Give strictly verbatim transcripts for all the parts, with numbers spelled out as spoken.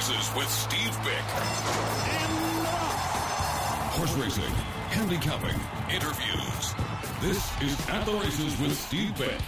Races with Steve Bick. Horse racing, handicapping, interviews. This is At the Races with Steve Bick.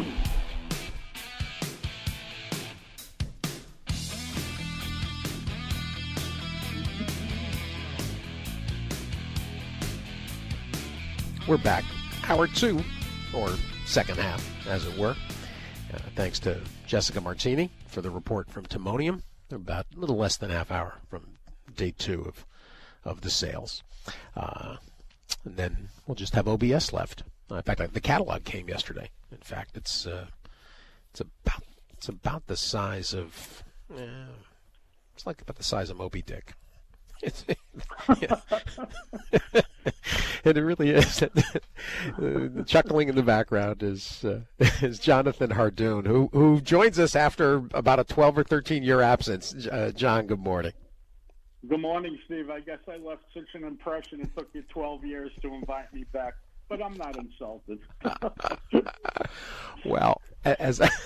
We're back. Hour two, or second half, as it were. Uh, thanks to Jessica Martini for the report from Timonium. About a little less than a half hour from day two of of the sales. Uh, and then we'll just have O B S left. Uh, in fact, the catalog came yesterday. In fact, it's uh, it's about it's about the size of uh, it's like about the size of Moby Dick. It's, and it really is. The chuckling in the background is uh, is Jonathan Hardoon, who who joins us after about a twelve or thirteen year absence. Uh, John, good morning. Good morning, Steve. I guess I left such an impression. It took you twelve years to invite me back, but I'm not insulted. Well, as I,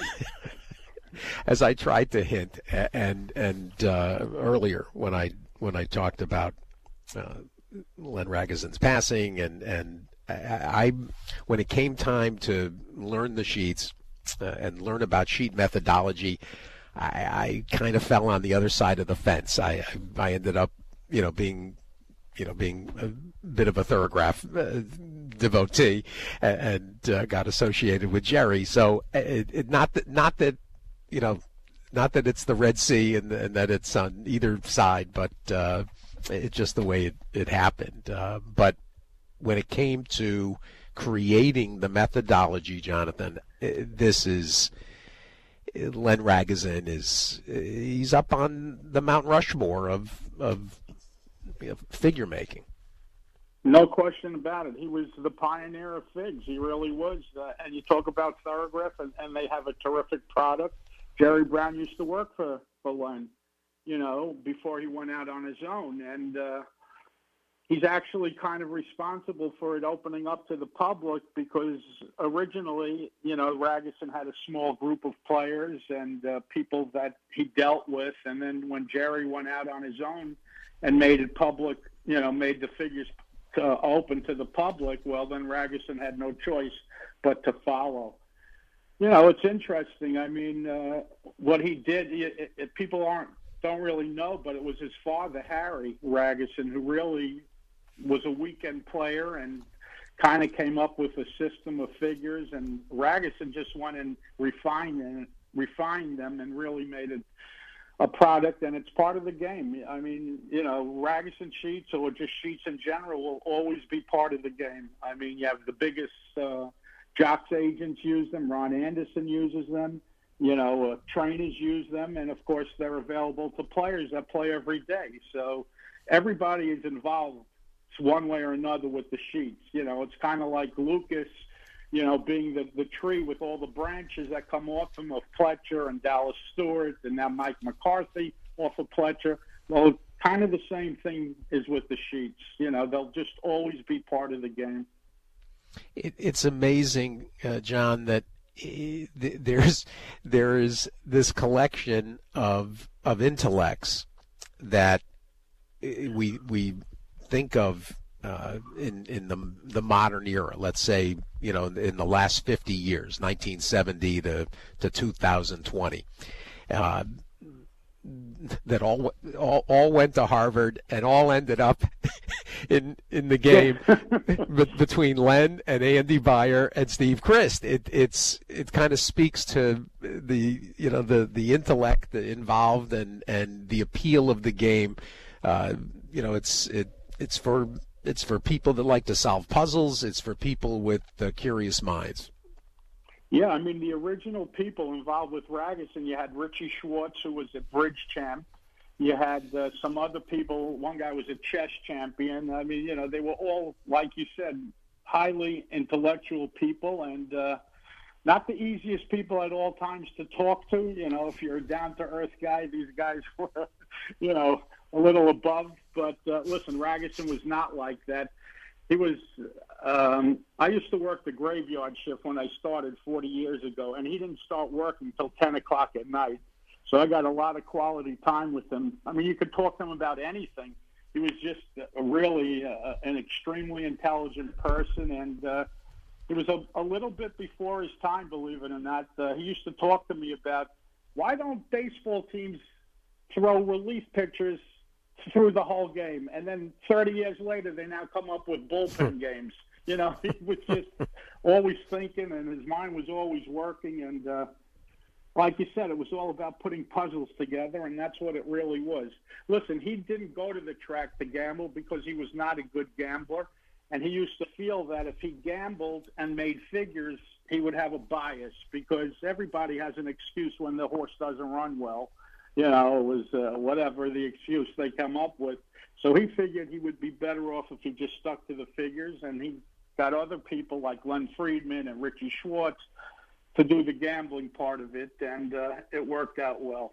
as I tried to hint, and and uh, earlier when I. when I talked about uh, Len Ragusin's passing, and, and I, I, when it came time to learn the sheets uh, and learn about sheet methodology, I, I kind of fell on the other side of the fence. I, I ended up, you know, being, you know, being a bit of a Thorograph uh, devotee, and, and uh, got associated with Jerry. So it, it, not that, not that, you know. Not that it's the Red Sea and, and that it's on either side, but uh, it's just the way it, it happened. Uh, but when it came to creating the methodology, Jonathan, this is Len Ragusin is he's up on the Mount Rushmore of of you know, figure making. No question about it. He was the pioneer of figs. He really was. Uh, and you talk about Thorograph, and, and they have a terrific product. Jerry Brown used to work for, for Len, you know, before he went out on his own. And uh, he's actually kind of responsible for it opening up to the public because originally, you know, Ragusin had a small group of players and uh, people that he dealt with. And then when Jerry went out on his own and made it public, you know, made the figures uh, open to the public, well, then Ragusin had no choice but to follow. You know, it's interesting. I mean, uh, what he did, it, it, people aren't don't really know, but it was his father, Harry Ragusin, who really was a weekend player and kind of came up with a system of figures. And Ragusin just went and refined and refined them and really made it a product. And it's part of the game. I mean, you know, Ragusin sheets or just sheets in general will always be part of the game. I mean, you have the biggest. Uh, Jocks agents use them. Ron Anderson uses them. You know, uh, trainers use them. And, of course, they're available to players that play every day. So everybody is involved one way or another with the sheets. You know, it's kind of like Lucas, you know, being the, the tree with all the branches that come off him of Pletcher and Dallas Stewart and now Mike McCarthy off of Pletcher. Well, kind of the same thing is with the sheets. You know, they'll just always be part of the game. It, it's amazing, uh, John, that uh, there's there is this collection of of intellects that we we think of uh, in in the the modern era. Let's say, you know, in the last fifty years, nineteen seventy to to two thousand twenty. Uh, that all, all all went to Harvard and all ended up in in the game between Len and Andy Beyer and Steve Christ. It it's it kind of speaks to the you know the the intellect involved and and the appeal of the game. Uh, you know, it's it it's for it's for people that like to solve puzzles. It's for people with uh, curious minds. Yeah, I mean, the original people involved with Ragusin, you had Richie Schwartz, who was a bridge champ. You had uh, some other people. One guy was a chess champion. I mean, you know, they were all, like you said, highly intellectual people and uh, not the easiest people at all times to talk to. You know, if you're a down-to-earth guy, these guys were, you know, a little above. But, uh, listen, Ragusin was not like that. He was, um, I used to work the graveyard shift when I started forty years ago, and he didn't start working until ten o'clock at night. So I got a lot of quality time with him. I mean, you could talk to him about anything. He was just a really uh, an extremely intelligent person, and uh, he was a, a little bit before his time, believe it or not. Uh, he used to talk to me about, why don't baseball teams throw relief pitchers through the whole game, and then thirty years later they now come up with bullpen games. You know, he was just always thinking, and his mind was always working, and uh, like you said, it was all about putting puzzles together, and that's what it really was. Listen, he didn't go to the track to gamble because he was not a good gambler, and he used to feel that if he gambled and made figures, he would have a bias, because everybody has an excuse when the horse doesn't run well. You know, it was uh, whatever the excuse they come up with. So he figured he would be better off if he just stuck to the figures, and he got other people like Len Friedman and Richie Schwartz to do the gambling part of it, and uh, it worked out well.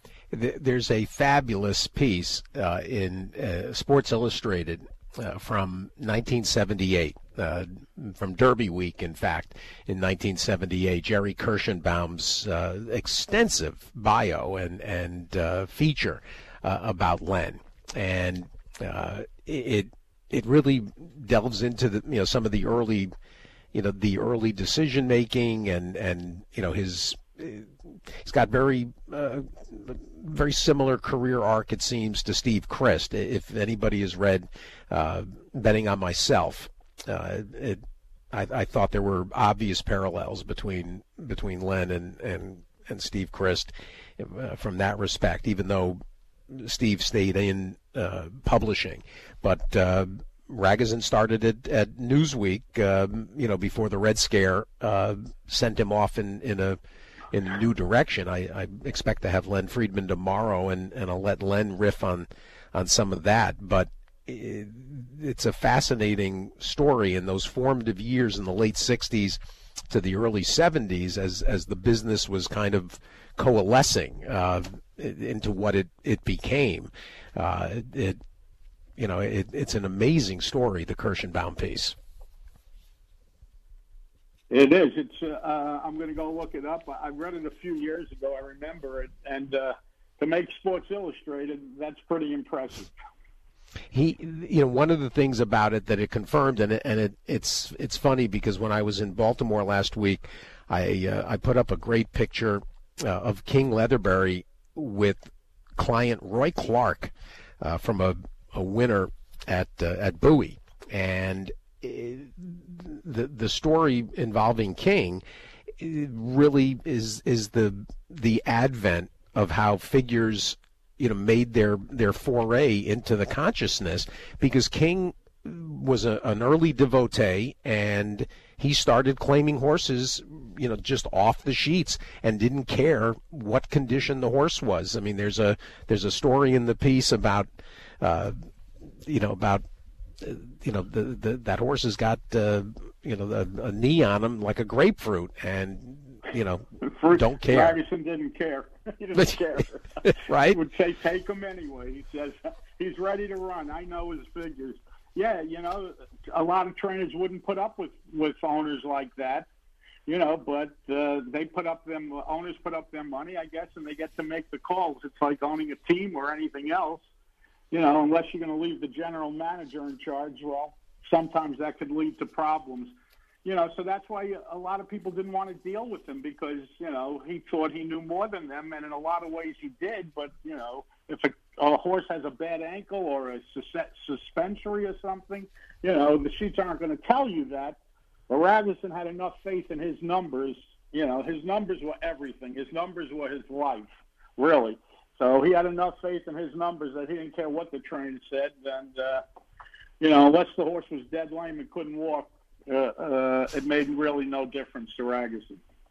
There's a fabulous piece uh, in uh, Sports Illustrated uh, from nineteen seventy-eight, uh, from Derby Week, in fact, in nineteen seventy-eight. Jerry Kirschenbaum's uh, extensive bio and, and uh, feature uh, about Len. And uh, it it really delves into the you know some of the early you know the early decision making, and and you know his he's got very uh, very similar career arc, it seems, to Steve Christ. If anybody has read uh, Betting on Myself, uh, it, I, I thought there were obvious parallels between between Len and and, and Steve Christ uh, from that respect, even though Steve stayed in uh, publishing. But uh, Ragozin started it at Newsweek, uh, you know, before the Red Scare uh, sent him off in, in a in a new direction. I, I expect to have Len Friedman tomorrow, and, and I'll let Len riff on, on some of that. But it, it's a fascinating story in those formative years in the late sixties to the early seventies, as as the business was kind of coalescing uh, into what it, it became. Uh, it, it you know it, it's an amazing story, the Kirschenbaum piece. It is. It's. Uh, I'm going to go look it up. I read it a few years ago. I remember it, and uh, to make Sports Illustrated, that's pretty impressive. He, you know, one of the things about it that it confirmed, and it, and it, it's it's funny because when I was in Baltimore last week, I uh, I put up a great picture uh, of King Leatherbury with client Roy Clark uh, from a, a winner at uh, at Bowie, and it, the the story involving King really is is the the advent of how figures, you know, made their, their foray into the consciousness, because King was a, an early devotee, and he started claiming horses, you know, just off the sheets, and didn't care what condition the horse was. I mean, there's a there's a story in the piece about, uh, you know, about, uh, you know, the, the that horse has got, uh, you know, a, a knee on him like a grapefruit, and you know, Fruit, don't care. Ferguson didn't care. He didn't care. Right? He would say, take him anyway. He says, he's ready to run. I know his figures. Yeah, you know, a lot of trainers wouldn't put up with, with owners like that, you know, but uh, they put up them, owners put up their money, I guess, and they get to make the calls. It's like owning a team or anything else, you know, unless you're going to leave the general manager in charge. Well, sometimes that could lead to problems. You know, so that's why a lot of people didn't want to deal with him, because, you know, he thought he knew more than them, and in a lot of ways he did. But, you know, if a, a horse has a bad ankle or a sus- suspensory or something, you know, the sheets aren't going to tell you that. But Ragozin had enough faith in his numbers. You know, his numbers were everything. His numbers were his life, really. So he had enough faith in his numbers that he didn't care what the trainer said. And, uh, you know, unless the horse was dead lame and couldn't walk, Uh, uh, it made really no difference to Ragozin.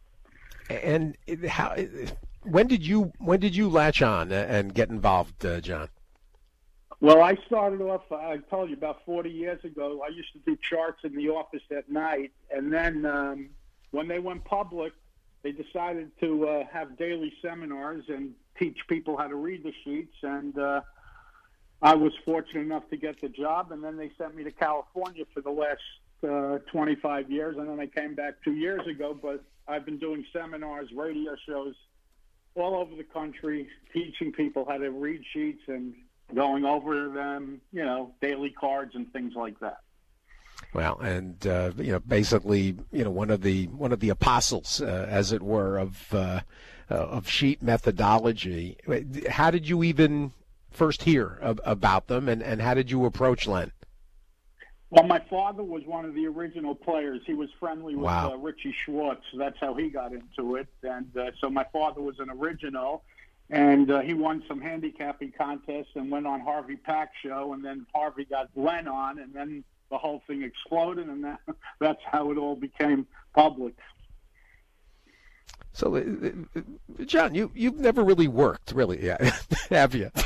And how? When did you when did you latch on and get involved, uh, John? Well, I started off. I told you about forty years ago. I used to do charts in the office at night, and then um, when they went public, they decided to uh, have daily seminars and teach people how to read the sheets. And uh, I was fortunate enough to get the job, and then they sent me to California for the last Uh, twenty-five years, and then I came back two years ago. But I've been doing seminars, radio shows all over the country, teaching people how to read sheets and going over them, you know, daily cards and things like that. Well, and uh, you know, basically, you know, one of the one of the apostles, uh, as it were, of uh, uh, of sheet methodology. How did you even first hear ab- about them, and, and how did you approach Len? Well, my father was one of the original players. He was friendly with Wow. uh, Richie Schwartz. That's how he got into it. And uh, so my father was an original, and uh, he won some handicapping contests and went on Harvey Pack's show, and then Harvey got Len on, and then the whole thing exploded, and that, that's how it all became public. So, uh, John, you, you've never really worked, really, yeah, have you?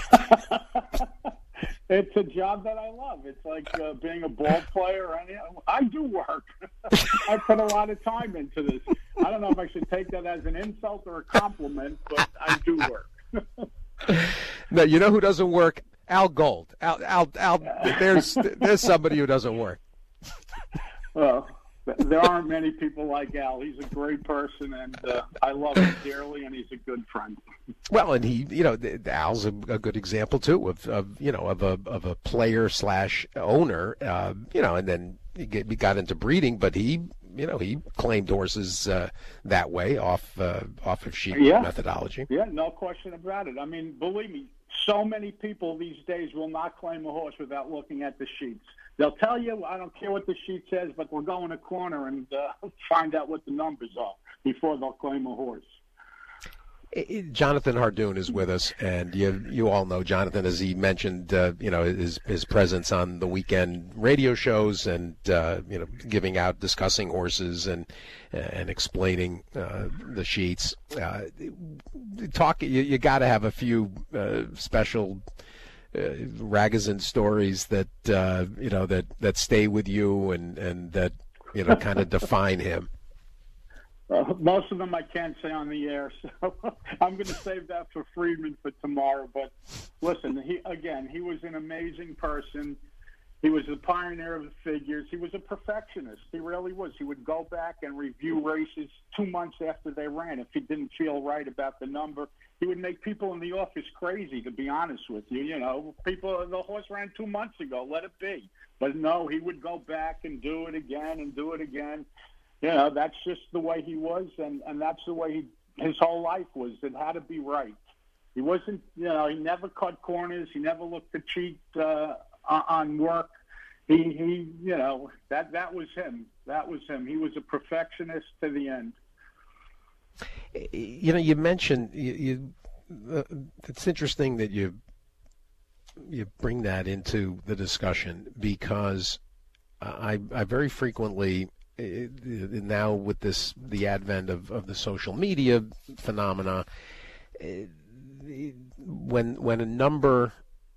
It's a job that I love. It's like uh, being a ball player. I, I do work. I put a lot of time into this. I don't know if I should take that as an insult or a compliment, but I do work. No, you know who doesn't work? Al Gold. Al, Al, Al. There's there's somebody who doesn't work. Well, there aren't many people like Al. He's a great person, and uh, I love him dearly, and he's a good friend. Well, and he, you know, Al's a, a good example too of, of, you know, of a of a player slash owner, uh, you know, and then he, get, he got into breeding, but he, you know, he claimed horses uh, that way off uh, off of sheep yeah. methodology. Yeah, no question about it. I mean, believe me, so many people these days will not claim a horse without looking at the sheets. They'll tell you, I don't care what the sheet says, but we'll go in a corner and uh, find out what the numbers are before they'll claim a horse. Jonathan Hardoon is with us, and you you all know Jonathan, as he mentioned, uh, you know, his his presence on the weekend radio shows, and uh, you know, giving out, discussing horses, and and explaining uh, the sheets. Uh, talk, you, you got to have a few uh, special uh, Ragozin stories that uh, you know that, that stay with you and and that you know kind of define him. Uh, most of them I can't say on the air, so I'm going to save that for Friedman for tomorrow. But listen, he again, he was an amazing person. He was the pioneer of the figures. He was a perfectionist. He really was. He would go back and review races two months after they ran. If he didn't feel right about the number, he would make people in the office crazy, to be honest with you. You know, people, the horse ran two months ago, let it be. But no, he would go back and do it again and do it again. You know, that's just the way he was, and, and that's the way he, his whole life was. It had to be right. He wasn't, you know, he never cut corners. He never looked to cheat uh, on work. He, he, you know, that that was him. That was him. He was a perfectionist to the end. You know, you mentioned, you, you uh, it's interesting that you you bring that into the discussion, because I, I very frequently, now with this the advent of, of the social media phenomena, when when a number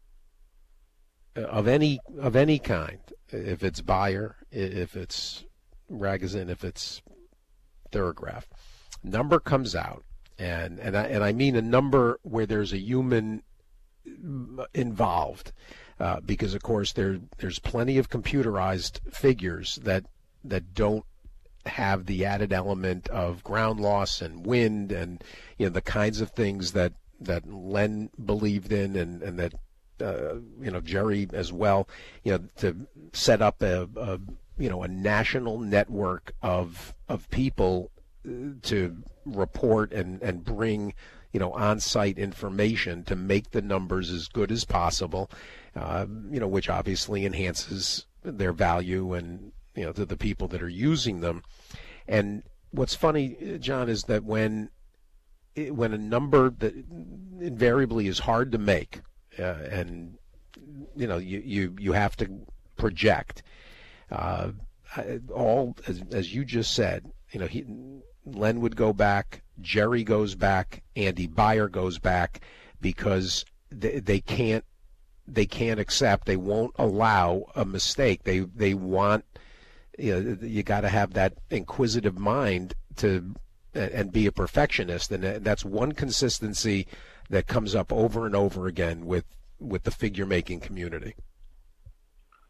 of any of any kind, if it's Beyer, if it's Ragozin, if it's Thorograph, number comes out, and and I, and I mean a number where there's a human involved, uh, because of course there there's plenty of computerized figures that that don't have the added element of ground loss and wind and, you know, the kinds of things that, that Len believed in, and, and that, uh, you know, Jerry as well, you know, to set up a, a you know, a national network of, of people to report and, and bring, you know, on-site information to make the numbers as good as possible, uh, you know, which obviously enhances their value and, you know, to the people that are using them. And what's funny, John, is that when when a number that invariably is hard to make, uh, and you know, you, you, you have to project, uh, all as, as you just said, you know, he, Len would go back, Jerry goes back, Andy Beyer goes back, because they, they can't they can't accept, they won't allow a mistake. They they want, you know, you got to have that inquisitive mind to and be a perfectionist, and that's one consistency that comes up over and over again with with the figure making community.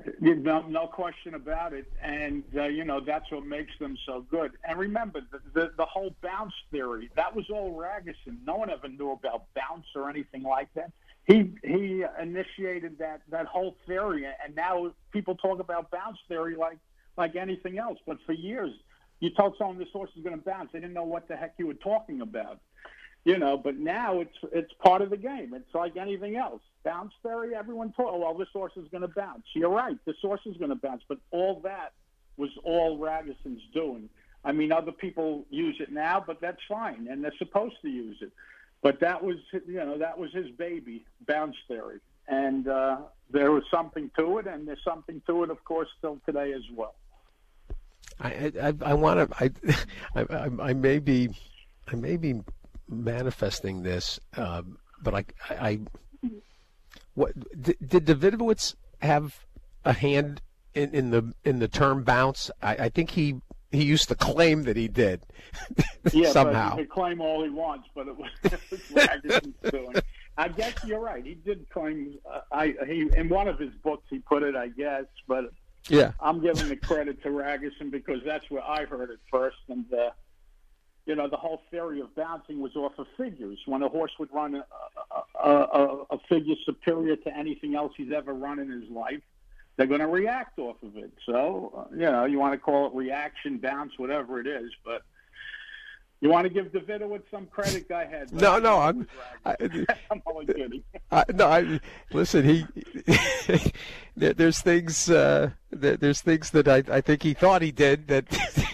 No, no question about it. And, uh, you know, that's what makes them so good. And remember, the, the, the whole bounce theory, that was all Ragusin. No one ever knew about bounce or anything like that. He he initiated that, that whole theory, and now people talk about bounce theory like, like anything else. But for years, you told someone this horse is going to bounce. They didn't know what the heck you were talking about. You know, but now it's it's part of the game. It's like anything else. Bounce theory, everyone thought, oh, well, this horse is going to bounce. You're right, this horse is going to bounce. But all that was all Ragusin's doing. I mean, other people use it now, but that's fine, and they're supposed to use it. But that was, you know, that was his baby, bounce theory. And uh, there was something to it, and there's something to it, of course, still today as well. I I, I want to, I, I I may be, I may be manifesting this, uh, but I, I, what did, did Davidowitz have a hand in, in the in the term bounce? I, I think he he used to claim that he did. Yeah, somehow. But he could claim all he wants, but it was, it was Ragusin's doing. I guess you're right. He did claim. Uh, I he in one of his books he put it, I guess, but yeah, I'm giving the credit to Ragusin because that's where I heard it first, and. Uh, You know, the whole theory of bouncing was off of figures. When a horse would run a, a, a, a figure superior to anything else he's ever run in his life, they're going to react off of it. So, uh, you know, you want to call it reaction, bounce, whatever it is. But you want to give Davidowitz some credit, go ahead. But no, no, I'm, I, I'm only kidding. I, no, I listen. He there, there's things uh, there, there's things that I, I think he thought he did that.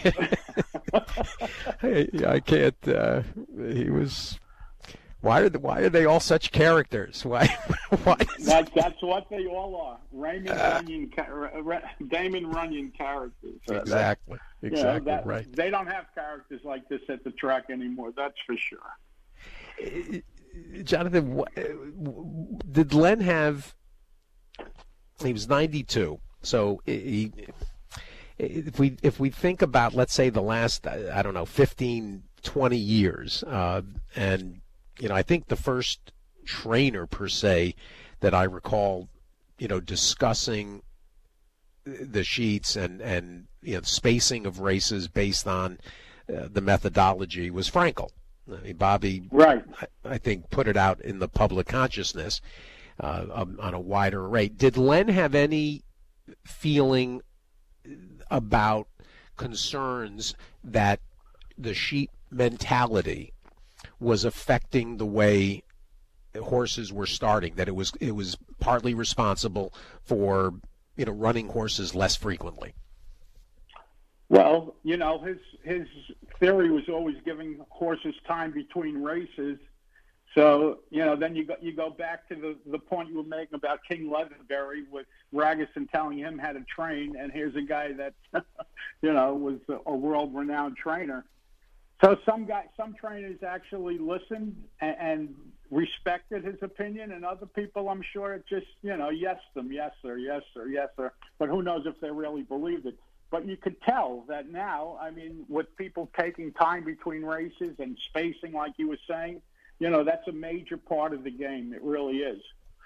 I, I can't. Uh, he was. Why are the, Why are they all such characters? Why? Why? That, that's what they all are. Raymond uh, Runyon, Damon Runyon characters. Uh, exactly. That, exactly. You know, that, right. They don't have characters like this at the track anymore. That's for sure. Jonathan, did Len have? He was ninety-two. So he. If we if we think about, let's say, the last, I don't know, fifteen, twenty years, uh, and, you know, I think the first trainer, per se, that I recall, you know, discussing the sheets and, and you know, spacing of races based on uh, the methodology was Frankel. I mean, Bobby, right. I, I think, put it out in the public consciousness uh, on a wider array. Did Len have any feeling about concerns that the sheep mentality was affecting the way horses were starting, that it was it was partly responsible for, you know, running horses less frequently? Well, you know, his his theory was always giving horses time between races. So, you know, then you go, you go back to the, the point you were making about King Leatherbury with Ragusin telling him how to train, and here's a guy that, you know, was a world-renowned trainer. So some guy, some trainers actually listened and, and respected his opinion, and other people, I'm sure, it just, you know, yes them, yes sir, yes sir, yes sir. But who knows if they really believed it. But you could tell that now, I mean, with people taking time between races and spacing, like you were saying, you know, that's a major part of the game. It really is.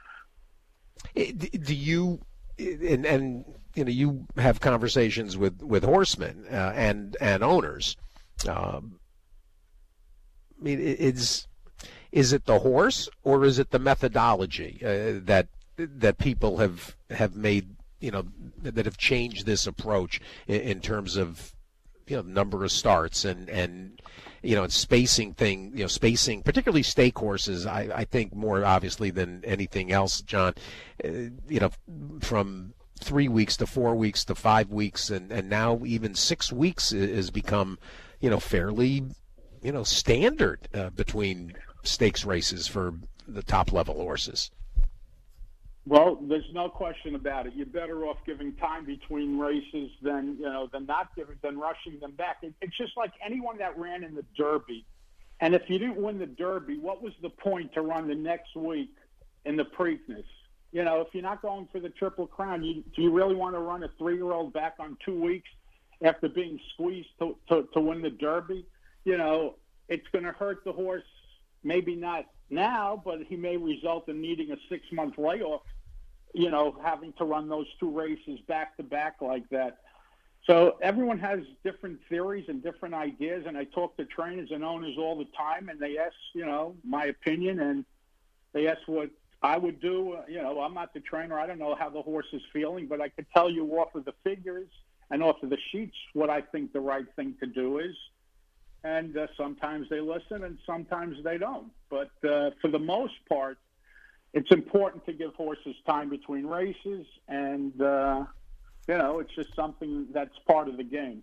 Do you, and, and you know, you have conversations with, with horsemen uh, and and owners. Um, I mean, is is it the horse or is it the methodology uh, that that people have have made, you know, that have changed this approach in, in terms of, you know, number of starts and and you know, and spacing thing, you know, spacing, particularly stake horses, I, I think more obviously than anything else, John, uh, you know, from three weeks to four weeks to five weeks and, and now even six weeks has become, you know, fairly, you know, standard uh, between stakes races for the top level horses. Well, there's no question about it. You're better off giving time between races than, you know, than not giving, than rushing them back. It, it's just like anyone that ran in the Derby. And if you didn't win the Derby, what was the point to run the next week in the Preakness? You know, if you're not going for the Triple Crown, you, do you really want to run a three-year-old back on two weeks after being squeezed to, to, to win the Derby? You know, it's going to hurt the horse, maybe not now, but he may result in needing a six-month layoff you know, having to run those two races back to back like that. So everyone has different theories and different ideas, and I talk to trainers and owners all the time, and they ask, you know, my opinion, and they ask what I would do. You know, I'm not the trainer. I don't know how the horse is feeling, but I could tell you off of the figures and off of the sheets what I think the right thing to do is. And uh, sometimes they listen and sometimes they don't. But uh, for the most part, it's important to give horses time between races, and, uh, you know, it's just something that's part of the game.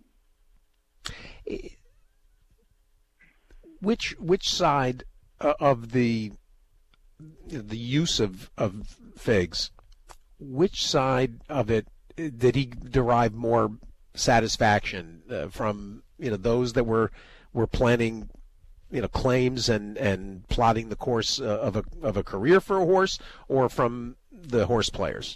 Which which side of the the use of, of figs, which side of it did he derive more satisfaction uh, from, you know, those that were were planning, you know, claims and, and plotting the course uh, of a of a career for a horse, or from the horse players?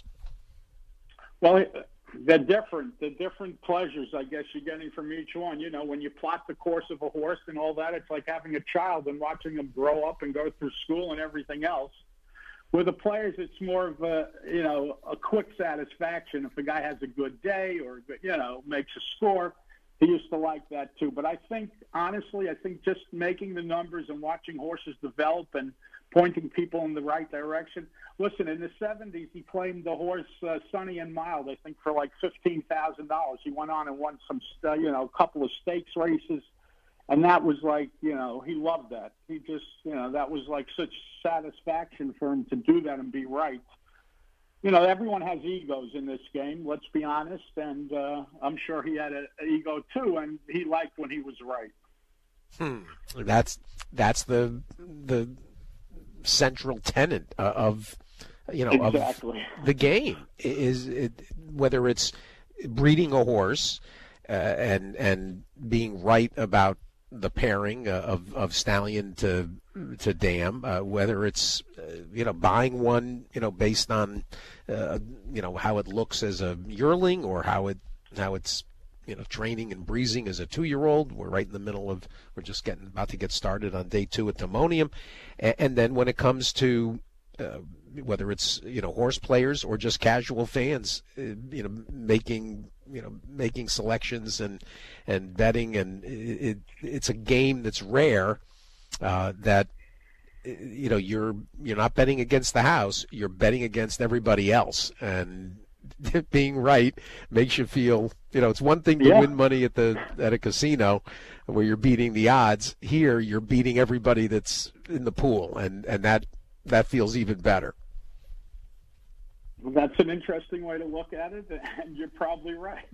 Well, they're different. They're different pleasures, I guess, you're getting from each one. You know, when you plot the course of a horse and all that, it's like having a child and watching them grow up and go through school and everything else. With the players, it's more of a, you know, a quick satisfaction. If a guy has a good day or, you know, makes a score, he used to like that too. But I think, honestly, I think just making the numbers and watching horses develop and pointing people in the right direction. Listen, in the seventies, he claimed the horse uh, Sunny and Mild, I think, for like fifteen thousand dollars. He went on and won some, uh, you know, a couple of stakes races. And that was like, you know, he loved that. He just, you know, that was like such satisfaction for him to do that and be right. You know, everyone has egos in this game, let's be honest. And uh, I'm sure he had an ego too, and he liked when he was right. Hmm. That's that's the the central tenet of, you know, exactly. of the game is it, whether it's breeding a horse uh, and and being right about the pairing uh, of of stallion to to dam, uh, whether it's uh, you know, buying one, you know, based on uh, you know, how it looks as a yearling, or how it how it's, you know, training and breezing as a two-year-old. We're right in the middle of, we're just getting about to get started on day two at Timonium. And, and then when it comes to uh, whether it's, you know, horse players or just casual fans, uh, you know, making, you know, making selections and, and betting, and it, it's a game that's rare, uh, that, you know, you're, you're not betting against the house, you're betting against everybody else. And being right makes you feel, you know, it's one thing to yeah. win money at the at a casino where you're beating the odds. Here you're beating everybody that's in the pool, and, and that that feels even better. That's an interesting way to look at it, and you're probably right.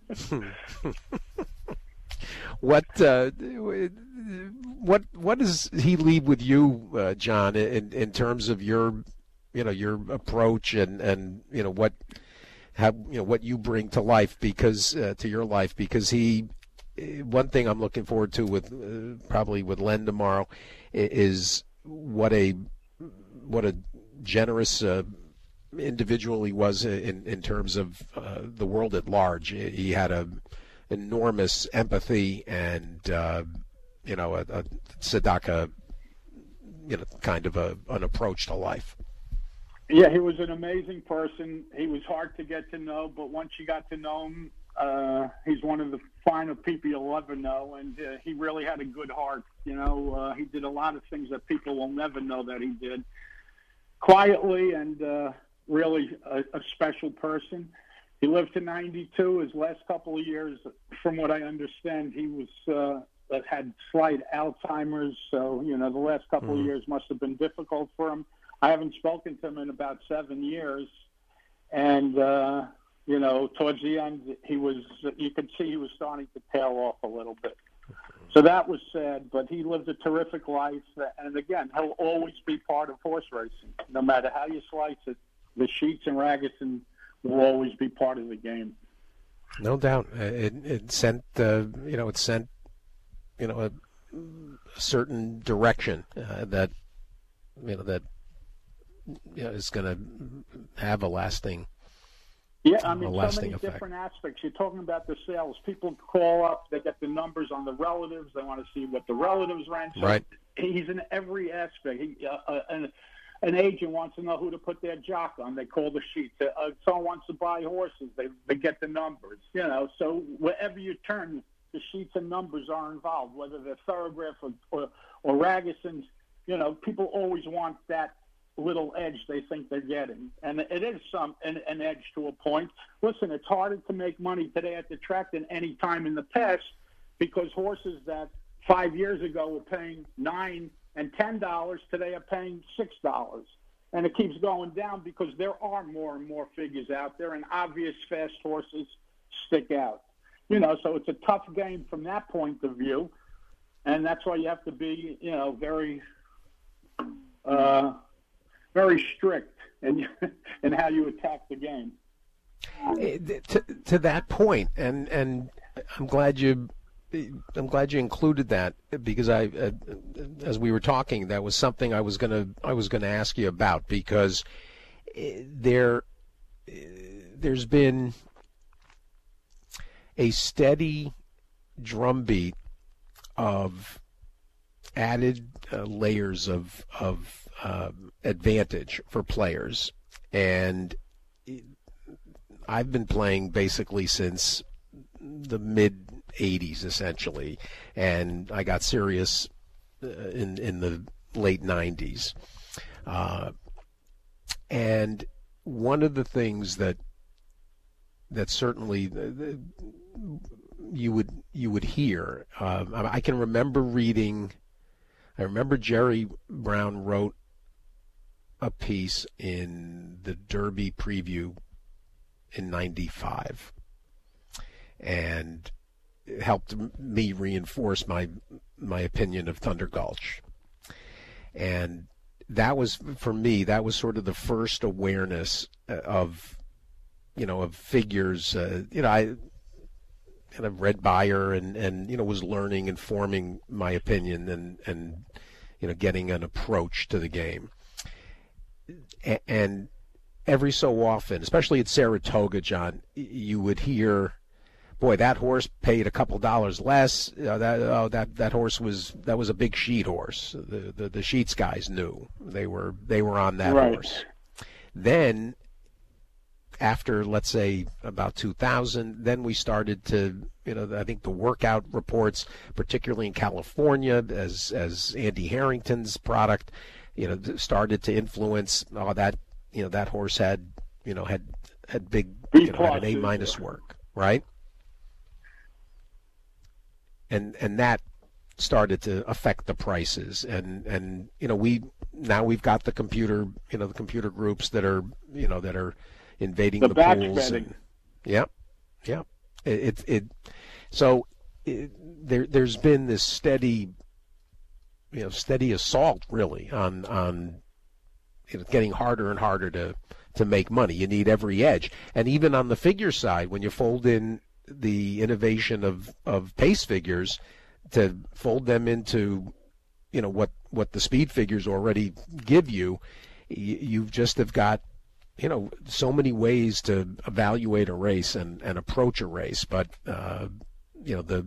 What uh, what what does he leave with you, uh, John, in in terms of your, you know, your approach and, and you know, what how, you know, what you bring to life, because uh, to your life, because he, one thing I'm looking forward to with uh, probably with Len tomorrow is what a what a generous uh, individual he was in in terms of uh, the world at large. He had a enormous empathy and uh, you know, a, a tzedakah, you know, kind of a an approach to life. Yeah, he was an amazing person. He was hard to get to know, but once you got to know him, uh, he's one of the finer people you'll ever know, and uh, he really had a good heart. You know, uh, he did a lot of things that people will never know that he did. Quietly, and uh, really a, a special person. He lived to ninety-two. His last couple of years, from what I understand, he was uh, had slight Alzheimer's, so, you know, the last couple mm-hmm. of years must have been difficult for him. I haven't spoken to him in about seven years, and uh, you know, towards the end, he was, you could see he was starting to tail off a little bit. So that was sad, but he lived a terrific life, and again, he'll always be part of horse racing. No matter how you slice it, the Sheets and Ragusin will always be part of the game. No doubt. It, it sent, uh, you know, it sent, you know, a, a certain direction uh, that, you know, that, you know, is going to have a lasting, yeah, I mean, a so many effect. Different aspects. You're talking about the sales. People call up, they get the numbers on the relatives. They want to see what the relatives ran. So right. He's in every aspect. He, uh, uh, and an agent wants to know who to put their jock on. They call the sheets. Uh, someone wants to buy horses. They they get the numbers. You know, so wherever you turn, the sheets and numbers are involved, whether they're Thorograph or, or, or Raguson's. You know, people always want that little edge they think they're getting. And it is some an, an edge to a point. Listen, it's harder to make money today at the track than any time in the past because horses that five years ago were paying nine and ten dollars today are paying six dollars. And it keeps going down because there are more and more figures out there, and obvious fast horses stick out. You know, so it's a tough game from that point of view, and that's why you have to be, you know, very, uh, very strict in in how you attack the game. To, to that point, and and I'm glad you. I'm glad you included that because I, uh, as we were talking, that was something I was gonna I was gonna ask you about because there there's been a steady drumbeat of added uh, layers of of uh, advantage for players, and I've been playing basically since the mid eighties essentially, and I got serious uh, in in the late nineties. Uh, and one of the things that that certainly uh, you would you would hear, uh, I can remember reading. I remember Jerry Brown wrote a piece in the Derby Preview in ninety-five, and it helped me reinforce my my opinion of Thunder Gulch. And that was, for me, that was sort of the first awareness of, you know, of figures. Uh, you know, I kind of read Beyer and, and, you know, was learning and forming my opinion and, and, you know, getting an approach to the game. A- and every so often, especially at Saratoga, John, you would hear, boy, that horse paid a couple dollars less. Uh, that oh, that that horse was that was a big sheet horse. The, the the sheets guys knew they were they were on that right. horse. Then, after let's say about two thousand, then we started to, you know, I think the workout reports, particularly in California, as as Andy Harrington's product, you know, started to influence. Oh, that you know that horse had you know had had big you know, had an A minus work, right? And and that started to affect the prices, and, and you know we now we've got the computer you know the computer groups that are you know that are invading the, the batch pools. betting. And, yeah, yeah. It it, it so it, there there's been this steady you know steady assault really on on you know getting harder and harder to to make money. You need every edge, and even on the figure side, when you fold in the innovation of, of pace figures, to fold them into, you know, what, what the speed figures already give you, you, you just have got, you know, so many ways to evaluate a race and, and approach a race. But, uh, you know, the...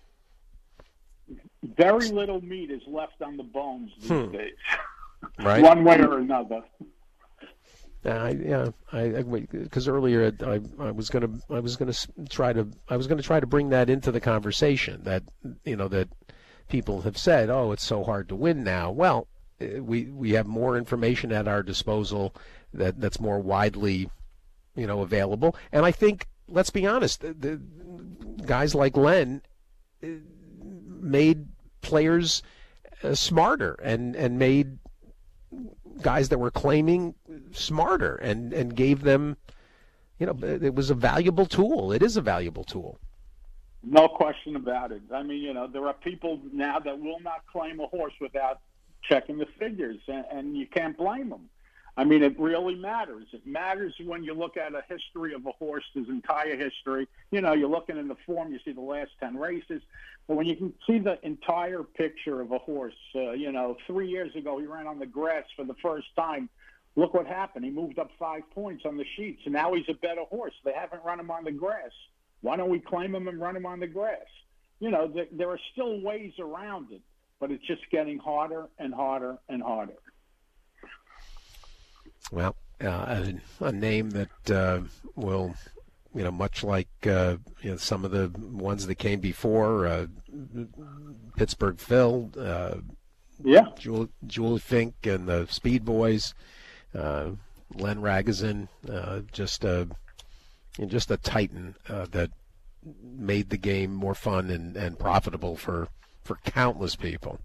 Very little meat is left on the bones these hmm. days. Right. One way or another. Uh, yeah, I because earlier I, I was gonna I was gonna try to I was gonna try to bring that into the conversation that you know that people have said, oh, it's so hard to win now. Well, we we have more information at our disposal that that's more widely you know available, and I think, let's be honest, the, the guys like Len made players uh, smarter and and made guys that were claiming smarter and, and gave them, you know, it was a valuable tool. It is a valuable tool. No question about it. I mean, you know, there are people now that will not claim a horse without checking the figures, and, and you can't blame them. I mean, it really matters. It matters when you look at a history of a horse, his entire history. You know, you're looking in the form, you see the last ten races. But when you can see the entire picture of a horse, uh, you know, three years ago he ran on the grass for the first time. Look what happened. He moved up five points on the sheets, and now he's a better horse. They haven't run him on the grass. Why don't we claim him and run him on the grass? You know, there, there are still ways around it, but it's just getting harder and harder and harder. Well, uh, a, a name that uh, will, you know, much like uh, you know some of the ones that came before, uh, Pittsburgh Phil, uh, yeah, Jewel, Jewel Fink and the Speed Boys, uh, Len Ragozin, uh, just a just a titan uh, that made the game more fun and, and profitable for, for countless people.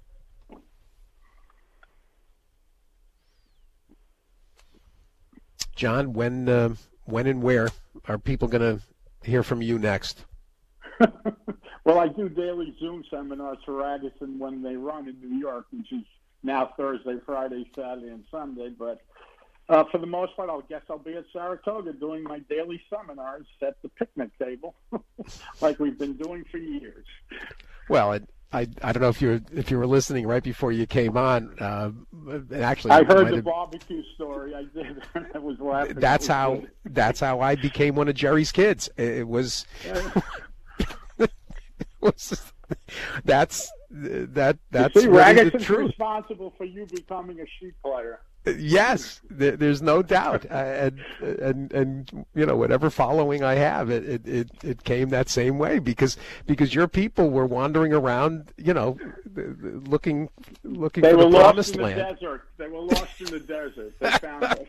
John, when uh, when and where are people going to hear from you next? Well, I do daily Zoom seminars for Ragozin when they run in New York, which is now Thursday, Friday, Saturday, and Sunday. But uh, for the most part, I guess I'll be at Saratoga doing my daily seminars at the picnic table, like we've been doing for years. Well, it, I I don't know if you if you were listening right before you came on. Uh, actually, I heard the have, barbecue story. I did. I was laughing. That's was how good. that's how I became one of Jerry's kids. It was. was that's that that's you see, really the Ragozin's truth. responsible for you becoming a sheep player. Yes, there, there's no doubt, uh, and and and you know whatever following I have, it, it it it came that same way because because your people were wandering around, you know, looking looking They for were the lost promised in the land. desert. They were lost in the desert. They found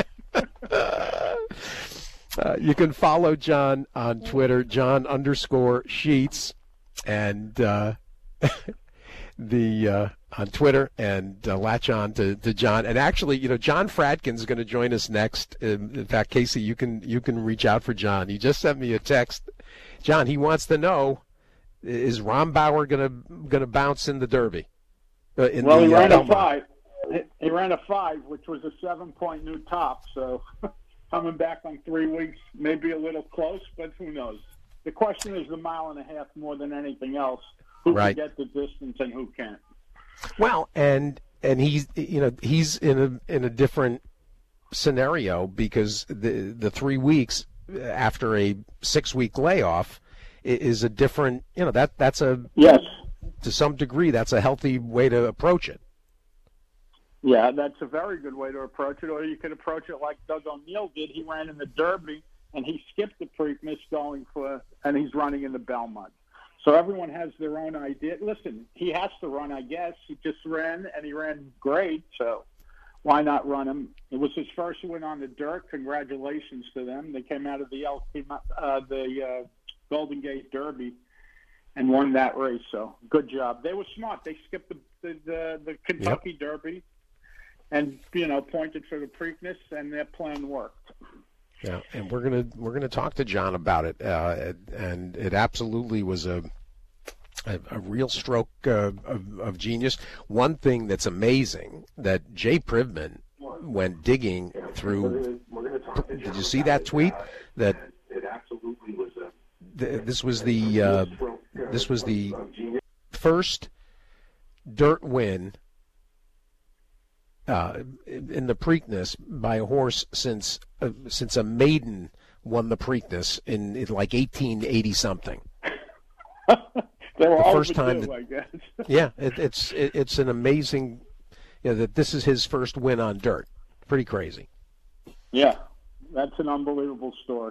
us. Uh, you can follow John on Twitter, John underscore Sheets, and uh, the uh, on Twitter, and uh, latch on to, to John. And actually, you know, John Fradkin's going to join us next. In, in fact, Casey, you can you can reach out for John. He just sent me a text. John, he wants to know: is Rombauer going to going to bounce in the Derby? Uh, in well, the, he uh, ran a Belmont? five. He, he ran a five, which was a seven-point new top. So. Coming back on three weeks, maybe a little close, but who knows? The question is the mile and a half more than anything else. Who Right. can get the distance and who can't? Well, and and he's you know he's in a in a different scenario because the the three weeks after a six week layoff is a different you know that that's a Yes. to some degree that's a healthy way to approach it. Yeah, that's a very good way to approach it. Or you could approach it like Doug O'Neill did. He ran in the Derby, and he skipped the Preakness going for, and he's running in the Belmont. So everyone has their own idea. Listen, he has to run, I guess. He just ran, and he ran great, so why not run him? It was his first win on the dirt. Congratulations to them. They came out of the L P, uh, the uh, Golden Gate Derby and won that race, so good job. They were smart. They skipped the, the, the, the Kentucky yep. Derby. And you know, pointed for the Preakness, and their plan worked. Yeah, and we're gonna we're gonna talk to John about it, uh, and it absolutely was a a, a real stroke uh, of, of genius. One thing that's amazing that Jay Privman went digging through. Did you see that tweet? That it absolutely was a. This was the uh, this was the first dirt win. Uh, in the Preakness by a horse since uh, since a maiden won the Preakness in, in like eighteen eighty something. They were the all first time. Two, that, I guess. yeah, it, it's it, it's an amazing. You know, that this is his first win on dirt. Pretty crazy. Yeah, that's an unbelievable story.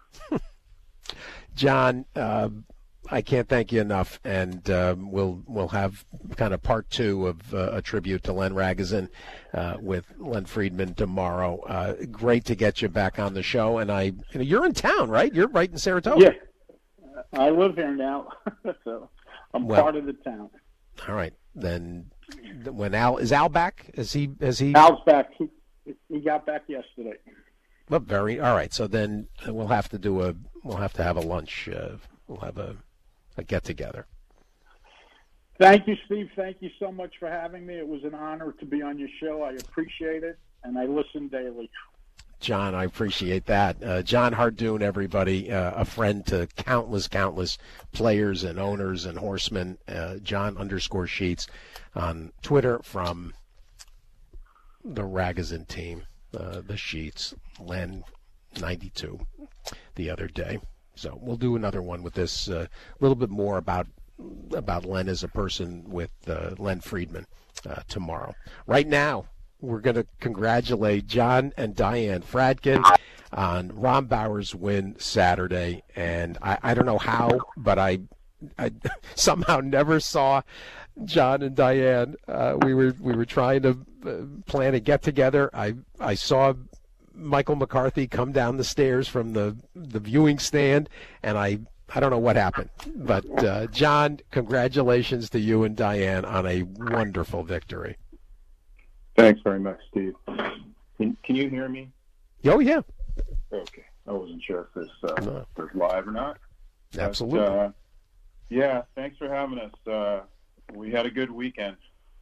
John, uh, I can't thank you enough, and uh, we'll we'll have kind of part two of uh, a tribute to Len Ragozin uh, with Len Friedman tomorrow. Uh, great to get you back on the show, and I, you know, you're in town, right? You're right in Saratoga. Yeah, I live here now, so I'm well, part of the town. All right, then. When Al is Al back? Is he? Is he? Al's back. He, he got back yesterday. Well, very all right. So then we'll have to do a. We'll have to have a lunch. Uh, we'll have a. a get-together. Thank you, Steve. Thank you so much for having me. It was an honor to be on your show. I appreciate it, and I listen daily. John, I appreciate that. Uh, John Hardoon, everybody, uh, a friend to countless, countless players and owners and horsemen. Uh, John underscore Sheets on Twitter from the Ragozin team, uh, the Sheets, Len ninety-two the other day. So we'll do another one with this, a uh, little bit more about about Len as a person with uh, Len Friedman uh, tomorrow. Right now, we're going to congratulate John and Diane Fradkin on Ron Bauer's win Saturday. And I, I don't know how, but I, I somehow never saw John and Diane. Uh, we were we were trying to uh, plan a get together. I I saw Michael McCarthy come down the stairs from the the viewing stand, and I. I don't know what happened, but uh, John, congratulations to you and Diane on a wonderful victory. Thanks very much, Steve. Can, can you hear me? Oh, yeah. Okay. I wasn't sure if this uh, No. was live or not. Absolutely. But, uh, yeah, thanks for having us. Uh, we had a good weekend.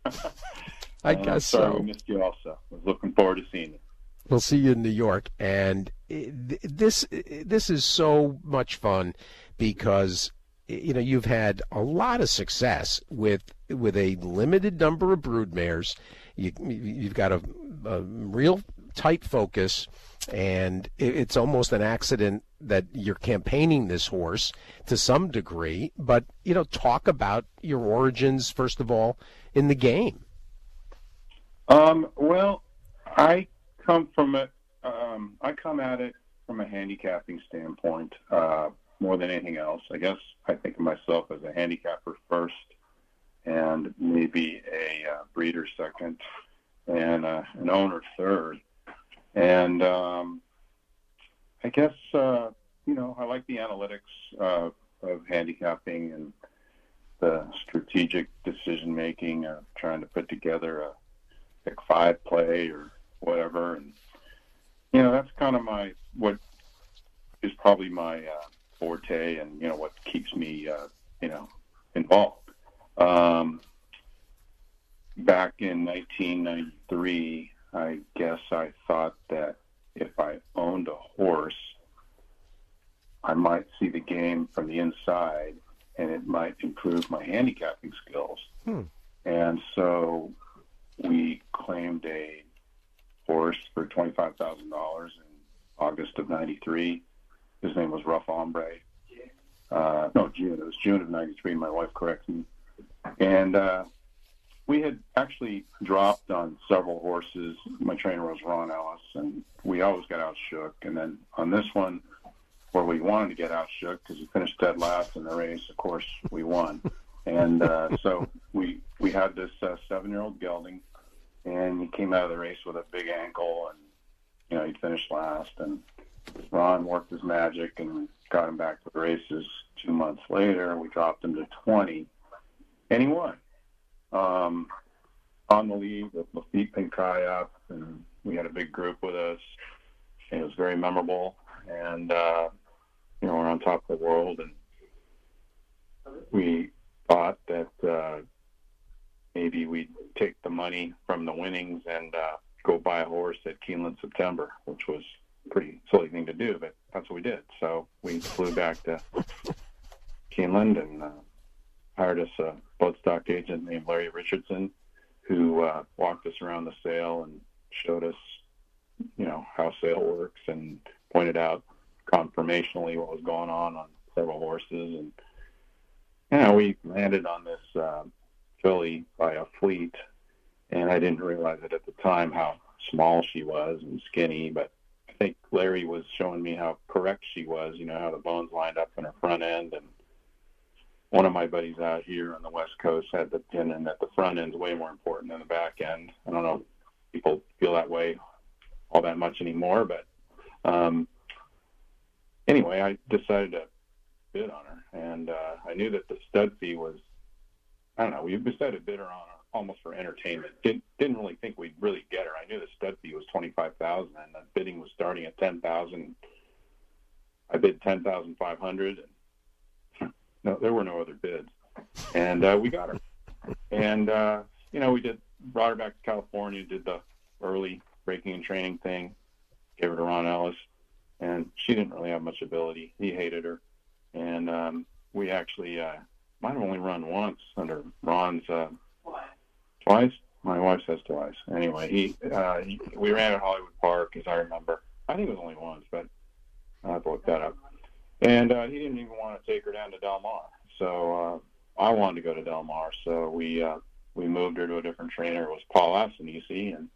I uh, guess sorry so. we missed you also. I was looking forward to seeing you. We'll see you in New York, and this this is so much fun because you know you've had a lot of success with with a limited number of broodmares. You you've got a, a real tight focus, and it's almost an accident that you're campaigning this horse to some degree. But you know, talk about your origins first of all in the game. Um, well, I come from a, um, I come at it from a handicapping standpoint uh, more than anything else. I guess I think of myself as a handicapper first, and maybe a uh, breeder second, and uh, an owner third. And um, I guess uh, you know I like the analytics uh, of handicapping and the strategic decision making of trying to put together a pick five play or whatever, and you know that's kind of my what is probably my uh, forte, and you know what keeps me uh, you know involved. Um, back in nineteen ninety-three, I guess I thought that if I owned a horse, I might see the game from the inside, and it might improve my handicapping skills. Hmm. And so we claimed a horse for twenty-five thousand dollars in August of ninety-three. His name was Rough Ombre. Uh, no, June. It was June of ninety-three. My wife corrects me. And uh, we had actually dropped on several horses. My trainer was Ron Ellis, and we always got out shook. And then on this one, where we wanted to get out shook because we finished dead last in the race, of course, we won. And uh, so we we had this uh, seven-year-old gelding, and he came out of the race with a big ankle, and you know he finished last. And Ron worked his magic and got him back to the races. Two months later, we dropped him to twenty, and he won. Um, on the lead with Lafitte Pinkai up, and we had a big group with us. It was very memorable, and uh, you know we're on top of the world, and we thought that uh, maybe we'd take the money from the winnings and uh, go buy a horse at Keeneland September, which was a pretty silly thing to do, but that's what we did. So we flew back to Keeneland and uh, hired us a bloodstock agent named Larry Richardson, who uh, walked us around the sale and showed us, you know, how sale works and pointed out confirmationally what was going on on several horses. And you know, we landed on this uh, filly by a fleet, and I didn't realize it at the time how small she was and skinny, but I think Larry was showing me how correct she was, you know, how the bones lined up in her front end. And one of my buddies out here on the West Coast had the opinion that the front end is way more important than the back end. I don't know if people feel that way all that much anymore, but um, anyway, I decided to bid on her, and uh, I knew that the stud fee was, I don't know, we decided to bid her on her almost for entertainment. Didn't, didn't really think we'd really get her. I knew the stud fee was twenty-five thousand dollars, and the bidding was starting at ten thousand dollars. I bid ten thousand five hundred dollars, and no, there were no other bids, and uh, we got her. And uh, you know, we did brought her back to California, did the early breaking and training thing, gave her to Ron Ellis, and she didn't really have much ability. He hated her, and um, we actually uh, might have only run once under Ron's. Uh, twice? My wife says twice. Anyway, he, uh, he we ran at Hollywood Park, as I remember. I think it was only once, but I have to look that up. And uh, he didn't even want to take her down to Del Mar. So uh, I wanted to go to Del Mar, so we uh, we moved her to a different trainer. It was Paul Assanisi, and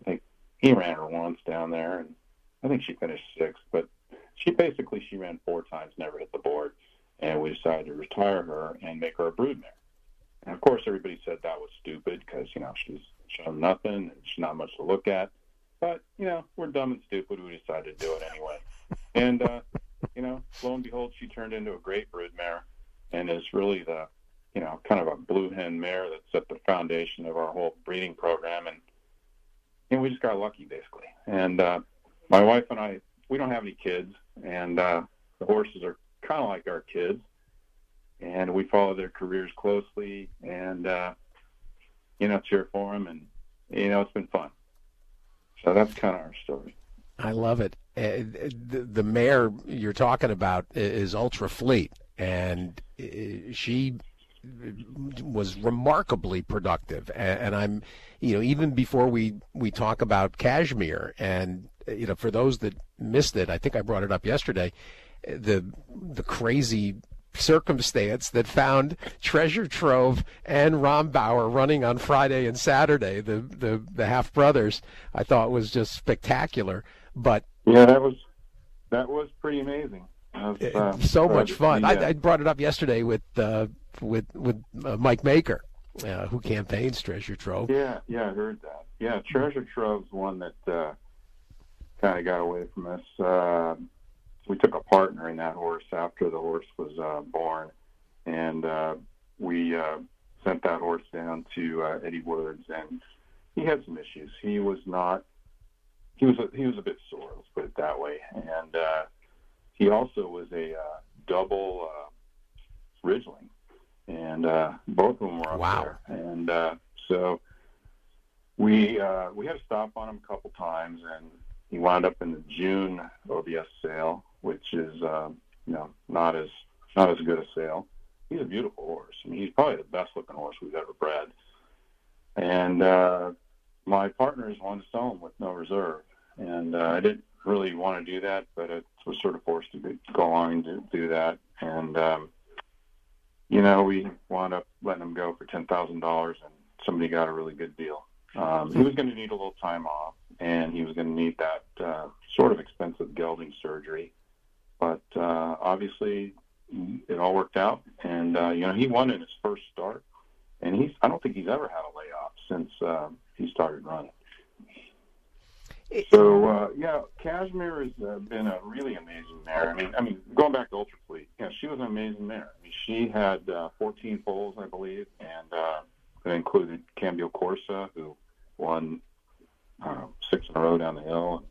I think he ran her once down there, and I think she finished sixth. But she basically she ran four times, never hit the board, and we decided to retire her and make her a broodmare. And of course, everybody said that was stupid because you know she's shown nothing and she's not much to look at. But you know we're dumb and stupid. We decided to do it anyway. And uh, you know, lo and behold, she turned into a great broodmare, and is really the you know kind of a blue hen mare that's at the foundation of our whole breeding program. And and we just got lucky basically. And uh, my wife and I, we don't have any kids, and uh, the horses are kind of like our kids, and we follow their careers closely, and uh, you know cheer for them, and you know it's been fun. So that's kind of our story. I love it. Uh, the, the mare you're talking about is Ultra Fleet, and she was remarkably productive. And, and I'm, you know, even before we, we talk about Cashmere, and you know, for those that missed it, I think I brought it up yesterday. The the crazy circumstance that found Treasure Trove and Rombauer running on Friday and Saturday, the the, the half brothers, I thought was just spectacular. But yeah, that was that was pretty amazing. Was, uh, so much fun. The, uh, I, I brought it up yesterday with uh, with with uh, Mike Maker, uh, who campaigns Treasure Trove. Yeah, yeah, I heard that. Yeah, Treasure Trove's one that uh, kind of got away from us. Uh, we took a partner in that horse after the horse was uh, born, and uh, we uh, sent that horse down to uh, Eddie Woods, and he had some issues. He was not. He was a, he was a bit sore, let's put it that way, and uh, he also was a uh, double uh, Ridgeling, and uh, both of them were up wow. there. And uh, so we uh, we had to stop on him a couple times, and he wound up in the June O B S sale, which is uh, you know not as not as good a sale. He's a beautiful horse. I mean, he's probably the best looking horse we've ever bred, and. Uh, My partners wanted to sell him with no reserve, and uh, I didn't really want to do that, but I was sort of forced to go along and do, do that. And, um, you know, we wound up letting him go for ten thousand dollars, and somebody got a really good deal. Um, he was going to need a little time off, and he was going to need that uh, sort of expensive gelding surgery. But uh, obviously it all worked out, and, uh, you know, he won in his first start. And he's, I don't think he's ever had a layoff since uh, he started running. So, uh, yeah, Cashmere has uh, been a really amazing mare. I mean, I mean, going back to Ultra Fleet, yeah, she was an amazing mare. I mean, she had uh, fourteen foals, I believe, and uh, it included Cambio Corsa, who won uh, six in a row down the hill.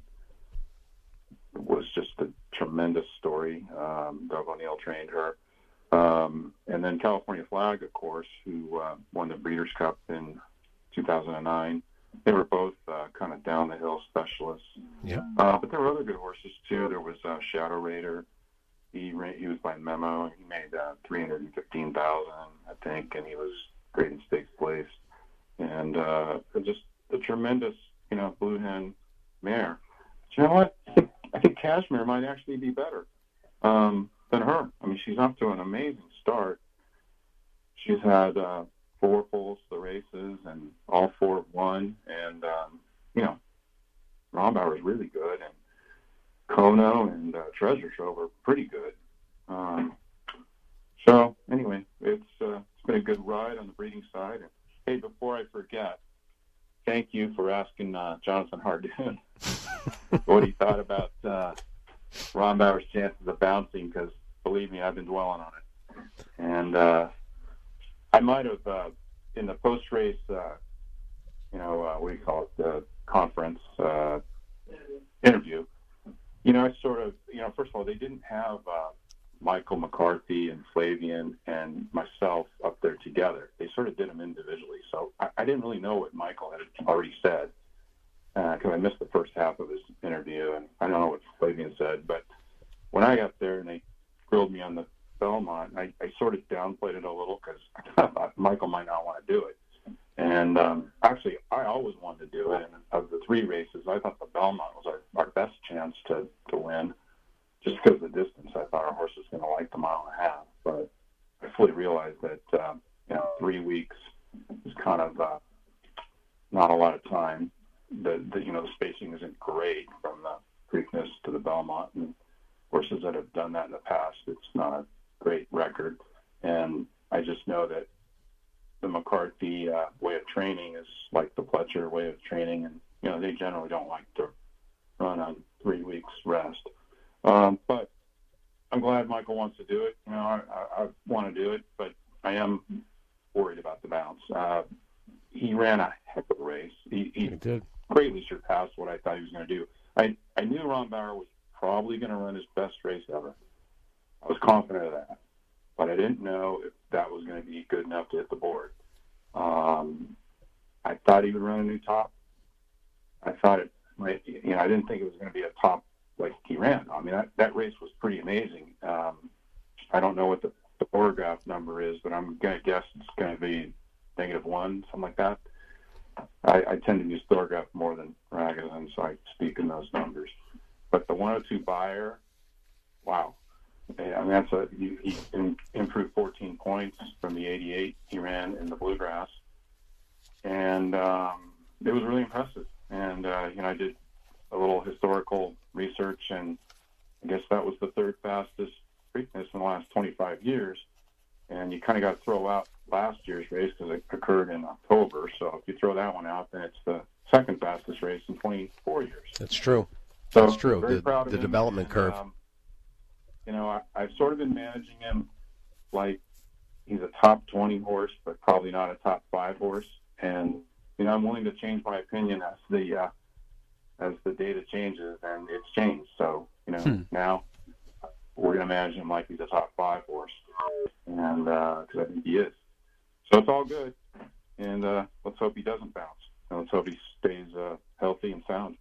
It was just a tremendous story. Um, Doug O'Neill trained her. Um, and then California Flag, of course, who uh, won the Breeders' Cup in two thousand nine. They were both uh, kind of down-the-hill specialists. Yeah. Uh, but there were other good horses, too. There was uh, Shadow Raider. He ran, he was by Memo, and he made uh, three hundred fifteen thousand dollars, I think, and he was great in stakes place. And uh, just a tremendous, you know, blue hen mare. But you know what? I think, I think Cashmere might actually be better um, than her. I mean, she's off to an amazing start. She's had uh, four foals to the races, and all four have won. And, um, you know, Rombauer is really good, and Kono and uh, Treasure Trove are pretty good. Um, so, anyway, it's, uh, it's been a good ride on the breeding side. And, hey, before I forget, thank you for asking uh, Jonathan Hardoon what he thought about uh, Rombauer's chances of bouncing, because, believe me, I've been dwelling on it. And uh, I might have, uh, in the post-race, uh, you know, uh, what do you call it, the conference uh, interview, you know, I sort of, you know, first of all, they didn't have uh, Michael McCarthy and Flavian and myself up there together. They sort of did them individually. So I, I didn't really know what Michael had already said, because uh, I missed the first half of his interview, and I don't know what Flavian said. But when I got there and they grilled me on the Belmont, I, I sort of downplayed it a little, because I thought Michael might not want to do it. And um, actually, I always wanted to do it. And of the three races, I thought the Belmont was our, our best chance to, to win, just because of the distance. I thought our horse was going to like the mile and a half. But I fully realized that, um, you know, three weeks is kind of uh, not a lot of time. the, the you know the spacing isn't great from the Preakness to the Belmont, and horses that have done that in the past, it's not a great record. And I just know that the McCarthy uh, way of training is like the Pletcher way of training, and you know they generally don't like to run on three weeks rest. Um, but I'm glad Michael wants to do it. You know, I, I, I want to do it, but I am worried about the bounce. Uh, he ran a heck of a race. He, he, he did. greatly surpassed what I thought he was going to do. I, I knew Rombauer was probably going to run his best race ever. I was confident of that, but I didn't know if that was going to be good enough to hit the board. Um, I thought he would run a new top. I thought it might, you know, I didn't think it was going to be a top like he ran. I mean, that, that race was pretty amazing. Um, I don't know what the, the photograph number is, but I'm going to guess it's going to be negative one, something like that. I, I tend to use photograph more than Ragozin, so I speak in those numbers. But the one oh two Beyer, wow. I mean, that's a, he, he improved fourteen points from the eighty-eight he ran in the Bluegrass. And um, it was really impressive. And, uh, you know, I did a little historical research, and I guess that was the third fastest Preakness in the last twenty-five years. And you kind of got to throw out last year's race because it occurred in October. So if you throw that one out, then it's the second fastest race in twenty-four years. That's true. So That's true. Very the proud of the him. development And, curve. Um, you know, I, I've sort of been managing him like he's a top twenty horse, but probably not a top five horse. And, you know, I'm willing to change my opinion as the uh, as the data changes, and it's changed. So, you know, Hmm. now we're going to manage him like he's a top five horse, and because uh, I think he is. So it's all good, and uh, let's hope he doesn't bounce, and let's hope he stays uh, healthy and sound.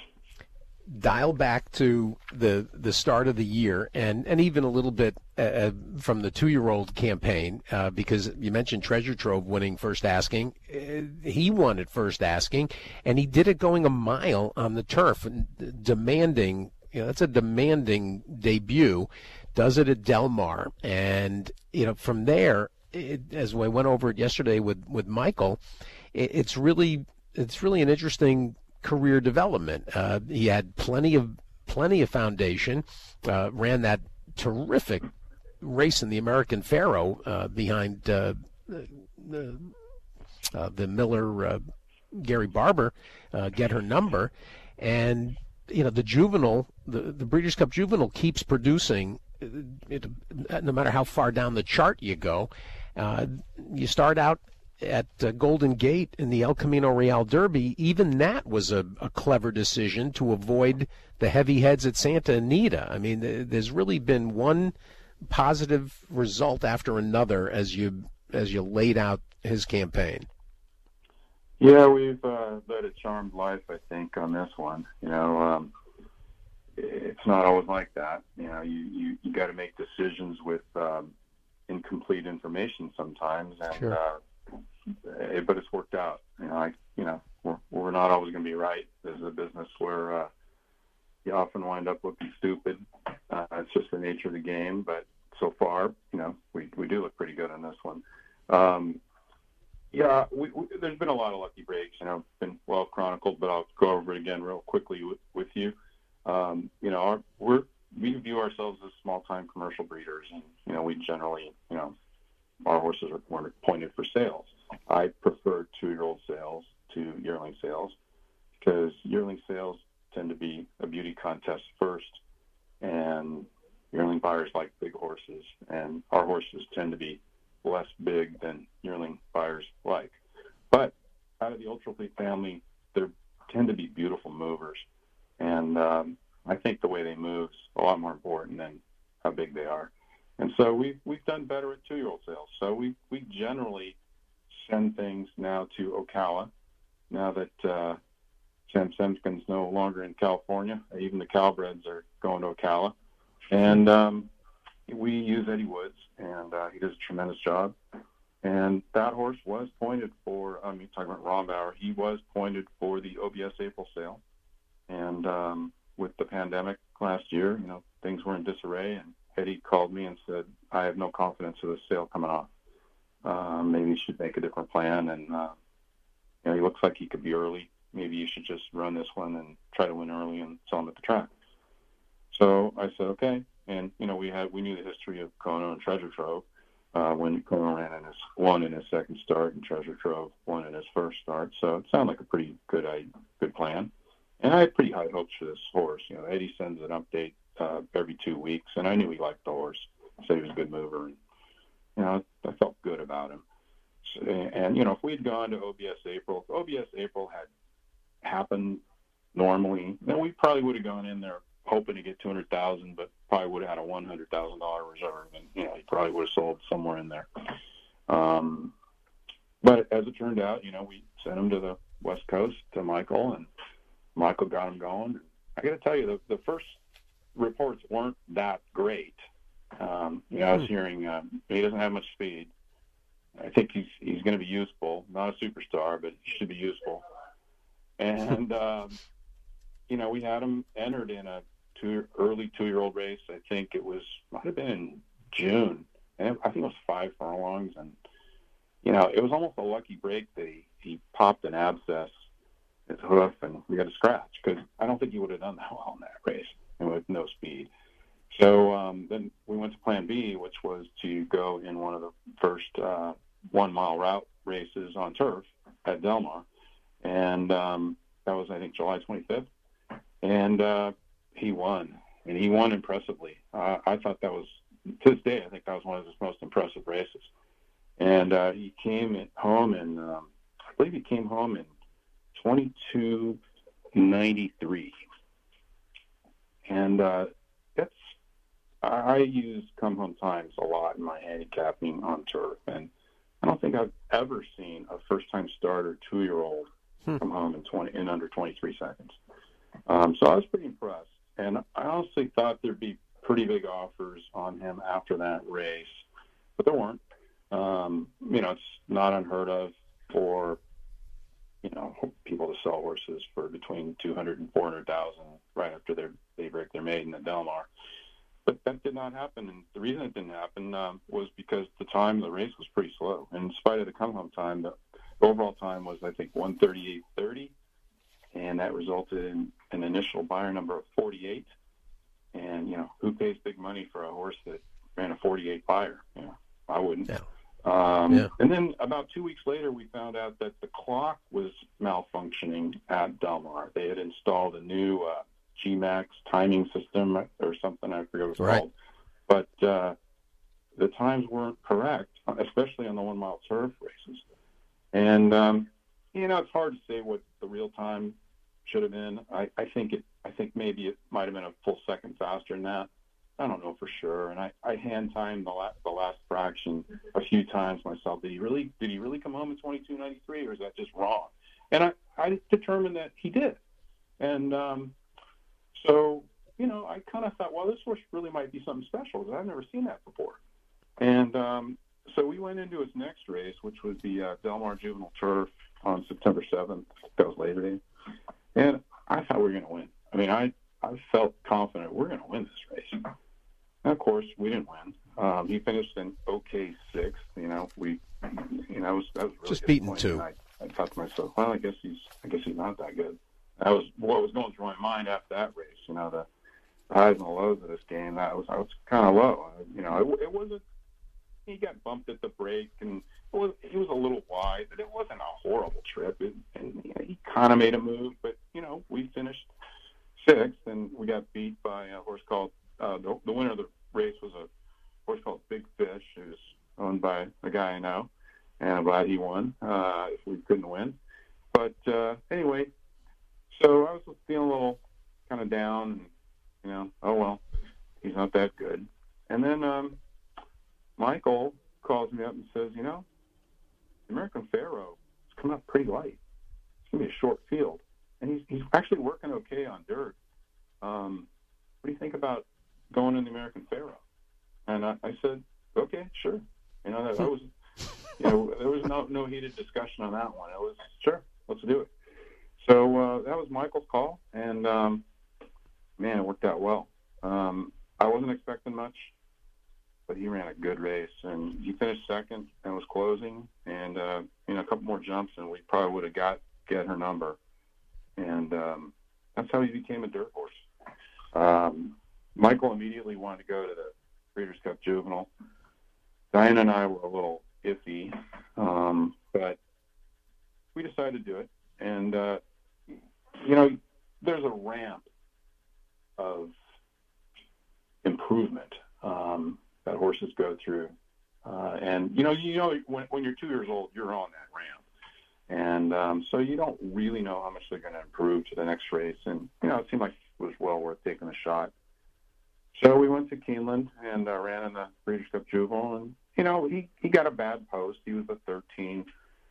Dial back to the the start of the year, and, and even a little bit uh, from the two-year-old campaign, uh, because you mentioned Treasure Trove winning first asking. Uh, he won at first asking, and he did it going a mile on the turf, and demanding, you know, that's a demanding debut. Does it at Del Mar, and you know, from there, it, as we went over it yesterday with with Michael, it, it's really it's really an interesting career development. Uh, he had plenty of plenty of foundation. Uh, ran that terrific race in the American Pharoah uh, behind uh, the, uh, the Miller uh, Gary Barber, uh, Get Her Number, and you know the juvenile, the, the Breeders' Cup Juvenile keeps producing. It, no matter how far down the chart you go, uh, you start out at uh, Golden Gate in the El Camino Real Derby. Even that was a, a clever decision to avoid the heavy heads at Santa Anita. I mean, th- there's really been one positive result after another as you as you laid out his campaign. Yeah, we've uh, led a charmed life, I think, on this one. You know, um, it's not always like that. You know, you, you, you got to make decisions with um, incomplete information sometimes, and Sure. uh, it, but it's worked out. You know, I, you know, we're, we're not always going to be right. This is a business where uh, you often wind up looking stupid. Uh, it's just the nature of the game. But so far, you know, we we do look pretty good on this one. Um, yeah, we, we, there's been a lot of lucky breaks. You know, been well chronicled, but I'll go over it again real quickly with, with you. Um, you know, our, we're we view ourselves as small-time commercial breeders, and you know, we generally, you know, our horses are more pointed for sales. I prefer two-year-old sales to yearling sales because yearling sales tend to be a beauty contest first, and yearling buyers like big horses, and our horses tend to be less big than yearling buyers like. But out of the Ultra Fleet family, they tend to be beautiful movers, and um, I think the way they move is a lot more important than how big they are. And so we've, we've done better at two-year-old sales. So we, we generally send things now to Ocala, now that uh, Sam Semkin's no longer in California. Even the Calbreds are going to Ocala. And um, we use Eddie Woods, and uh, he does a tremendous job. And that horse was pointed for, I mean, talking about Rombauer, he was pointed for the O B S April sale. And um, with the pandemic last year, you know, things were in disarray, and Eddie called me and said, I have no confidence of this sale coming off. Uh, maybe you should make a different plan. And, uh, you know, he looks like he could be early. maybe you should just run this one and try to win early and sell them at the track. So I said, okay. And, you know, we had, we knew the history of Kono and Treasure Trove, uh, when Kono ran in his, won in his second start and Treasure Trove won in his first start. So it sounded like a pretty good, good plan. And I had pretty high hopes for this horse. You know, Eddie sends an update, uh, every two weeks, and I knew he liked the horse. Said he was a good mover, and, you know, I felt good about him. So, and, you know, if we had gone to O B S April, if O B S April had happened normally, then we probably would have gone in there hoping to get two hundred thousand dollars, but probably would have had a one hundred thousand dollars reserve, and, you know, he probably would have sold somewhere in there. Um, but as it turned out, you know, we sent him to the West Coast to Michael, and Michael got him going. I got to tell you, the, the first reports weren't that great. Um, you know, I was hearing uh, he doesn't have much speed. I think he's he's going to be useful, not a superstar, but he should be useful. And um, you know, we had him entered in a two early two-year-old race. I think it was might have been in June, and I think it was five furlongs. And you know, it was almost a lucky break that he, he popped an abscess in his hoof, and we got a scratch because I don't think he would have done that well in that race and with no speed. So um, then we went to Plan B, which was to go in one of the first uh, one-mile route races on turf at Del Mar, and um, that was, I think, July twenty-fifth. And uh, he won, and he won impressively. Uh, I thought that was, to this day, I think that was one of his most impressive races. And uh, he came in, home in, um, I believe he came home in twenty-two ninety-three. And uh, that's, I use come home times a lot in my handicapping on turf, and I don't think I've ever seen a first-time starter two-year-old hmm. come home in twenty in under twenty-three seconds. Um, so I was pretty impressed, and I honestly thought there'd be pretty big offers on him after that race, but there weren't. Um, you know, it's not unheard of for, you know, people to sell horses for between two hundred and four hundred thousand right after their, they break their maiden at Del Mar. But that did not happen, and the reason it didn't happen um, was because the time of the race was pretty slow. And in spite of the come-home time, the overall time was, I think, one thirty-eight thirty, and that resulted in an initial buyer number of forty-eight. And, you know, who pays big money for a horse that ran a forty-eight buyer? You know, I wouldn't. Yeah. Um, yeah. And then about two weeks later, we found out that the clock was malfunctioning at Del Mar. They had installed a new uh, G MAX timing system or something, I forget what it's right. called. But uh, the times weren't correct, especially on the one-mile turf races. And, um, you know, it's hard to say what the real time should have been. I, I think it. I think maybe it might have been a full second faster than that. I don't know for sure. And I, I hand timed the last, the last fraction a few times myself. Did he really? Did he really come home in twenty-two ninety-three, or is that just wrong? And I, I determined that he did. And um, so, you know, I kind of thought, well, this horse really might be something special because I've never seen that before. And um, so we went into his next race, which was the uh, Del Mar Juvenile Turf on September seventh. That was Labor Day. And I thought we were going to win. I mean, I, I felt confident we're going to win this race. And of course, we didn't win. Um, he finished in okay sixth. You know, we, you know, that was, that was really just beaten two. I, I thought to myself, well, I guess he's, I guess he's not that good. That was what was going through my mind after that race. You know, the highs and the lows of this game. That was, I was kind of low. You know, it, it wasn't. He got bumped at the break, and it was, he was a little wide, but it wasn't a horrible trip. It, and you know, he kind of made a move, but you know, we finished sixth, and we got beat by a horse called uh, the, the winner of the race was a horse called Big Fish, who's owned by a guy I know, and I'm glad he won. Uh, if we couldn't win, but uh, anyway, so I was feeling a little kind of down, and you know, oh well, he's not that good. And then um, Michael calls me up and says, you know, the American Pharoah is coming up pretty light. It's gonna be a short field. And he's he's actually working okay on dirt. Um, what do you think about going in the American Pharoah? And I, I said, okay, sure. You know, that, that was, you know, there was no no heated discussion on that one. It was sure, let's do it. So uh, that was Michael's call, and um, man, it worked out well. Um, I wasn't expecting much, but he ran a good race, and he finished second and was closing, and uh, you know, a couple more jumps, and we probably would have got get her number. and um, that's how he became a dirt horse. Um, Michael immediately wanted to go to the Breeders' Cup Juvenile. Diane and I were a little iffy, um, but we decided to do it. And, uh, you know, there's a ramp of improvement um, that horses go through. Uh, and, you know, you know when, when you're two years old, you're on that ramp. And um, so you don't really know how much they're going to improve to the next race. And, you know, it seemed like it was well worth taking a shot. So we went to Keeneland and uh, ran in the Breeders' Cup Juvenile. And, you know, he, he got a bad post. He was the thirteen.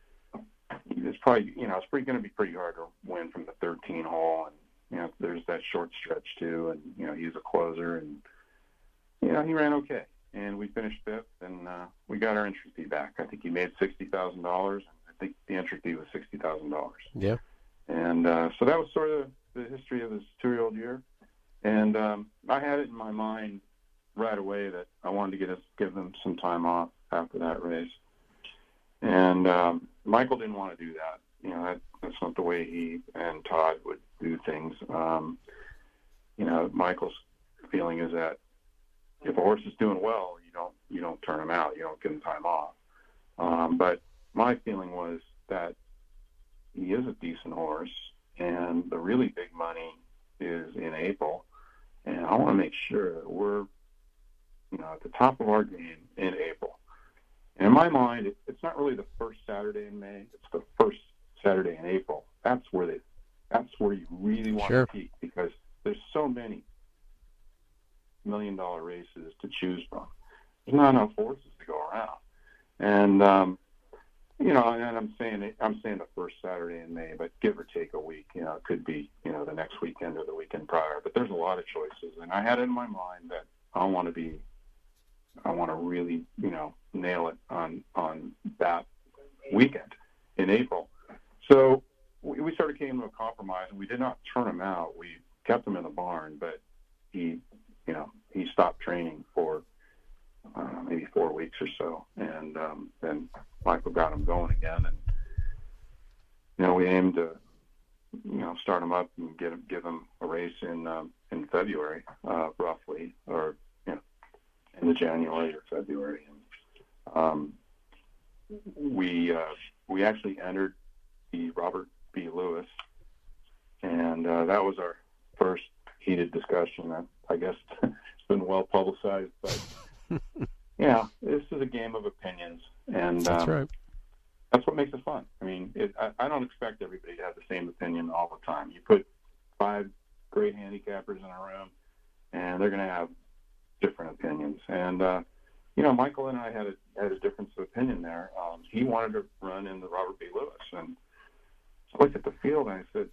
It's probably, you know, it's pretty going to be pretty hard to win from the thirteen hole. And, you know, there's that short stretch, too. And, you know, he's a closer. And, you know, he ran okay. And we finished fifth, and uh, we got our entry fee back. I think he made sixty thousand dollars. I think the entry fee was sixty thousand dollars. Yeah. And uh, so that was sort of the history of his two-year-old year. And um, I had it in my mind right away that I wanted to get us, give him some time off after that race. And um, Michael didn't want to do that. You know, that, that's not the way he and Todd would do things. Um, you know, Michael's feeling is that if a horse is doing well, you don't you don't turn him out. You don't give him time off. Um, but my feeling was that he is a decent horse, and the really big money is in April. And I want to make sure that we're, you know, at the top of our game in April. And in my mind, it, it's not really the first Saturday in May. It's the first Saturday in April. That's where they, that's where you really want Sure. to peak, because there's so many million-dollar races to choose from. There's not enough horses to go around. And um, you know, and I'm saying I'm saying the first Saturday in May, but give or take a week. You know, it could be, you know, the next weekend or the weekend prior. But there's a lot of choices, and I had it in my mind that I want to be, I want to really, you know, nail it on on that weekend in April. So we, we sort of came to a compromise, and we did not turn him out. We kept him in the barn, but he, you know, he stopped training for uh, maybe four weeks or so, and um, then Michael got him going again, and you know, we aimed to, you know, start him up and get him, give him a race in um, in February, uh, roughly, or you know, in the January or February. And, um, we uh, we actually entered the Robert B. Lewis, and uh, that was our first heated discussion. That, I guess it's been well publicized, but yeah, this is a game of opinions, and That's um, right. that's what makes it fun. I mean, it, I, I don't expect everybody to have the same opinion all the time. You put five great handicappers in a room, and they're going to have different opinions. And uh, you know, Michael and I had a had a difference of opinion there. Um, he wanted to run in the Robert B. Lewis, and I looked at the field and I said,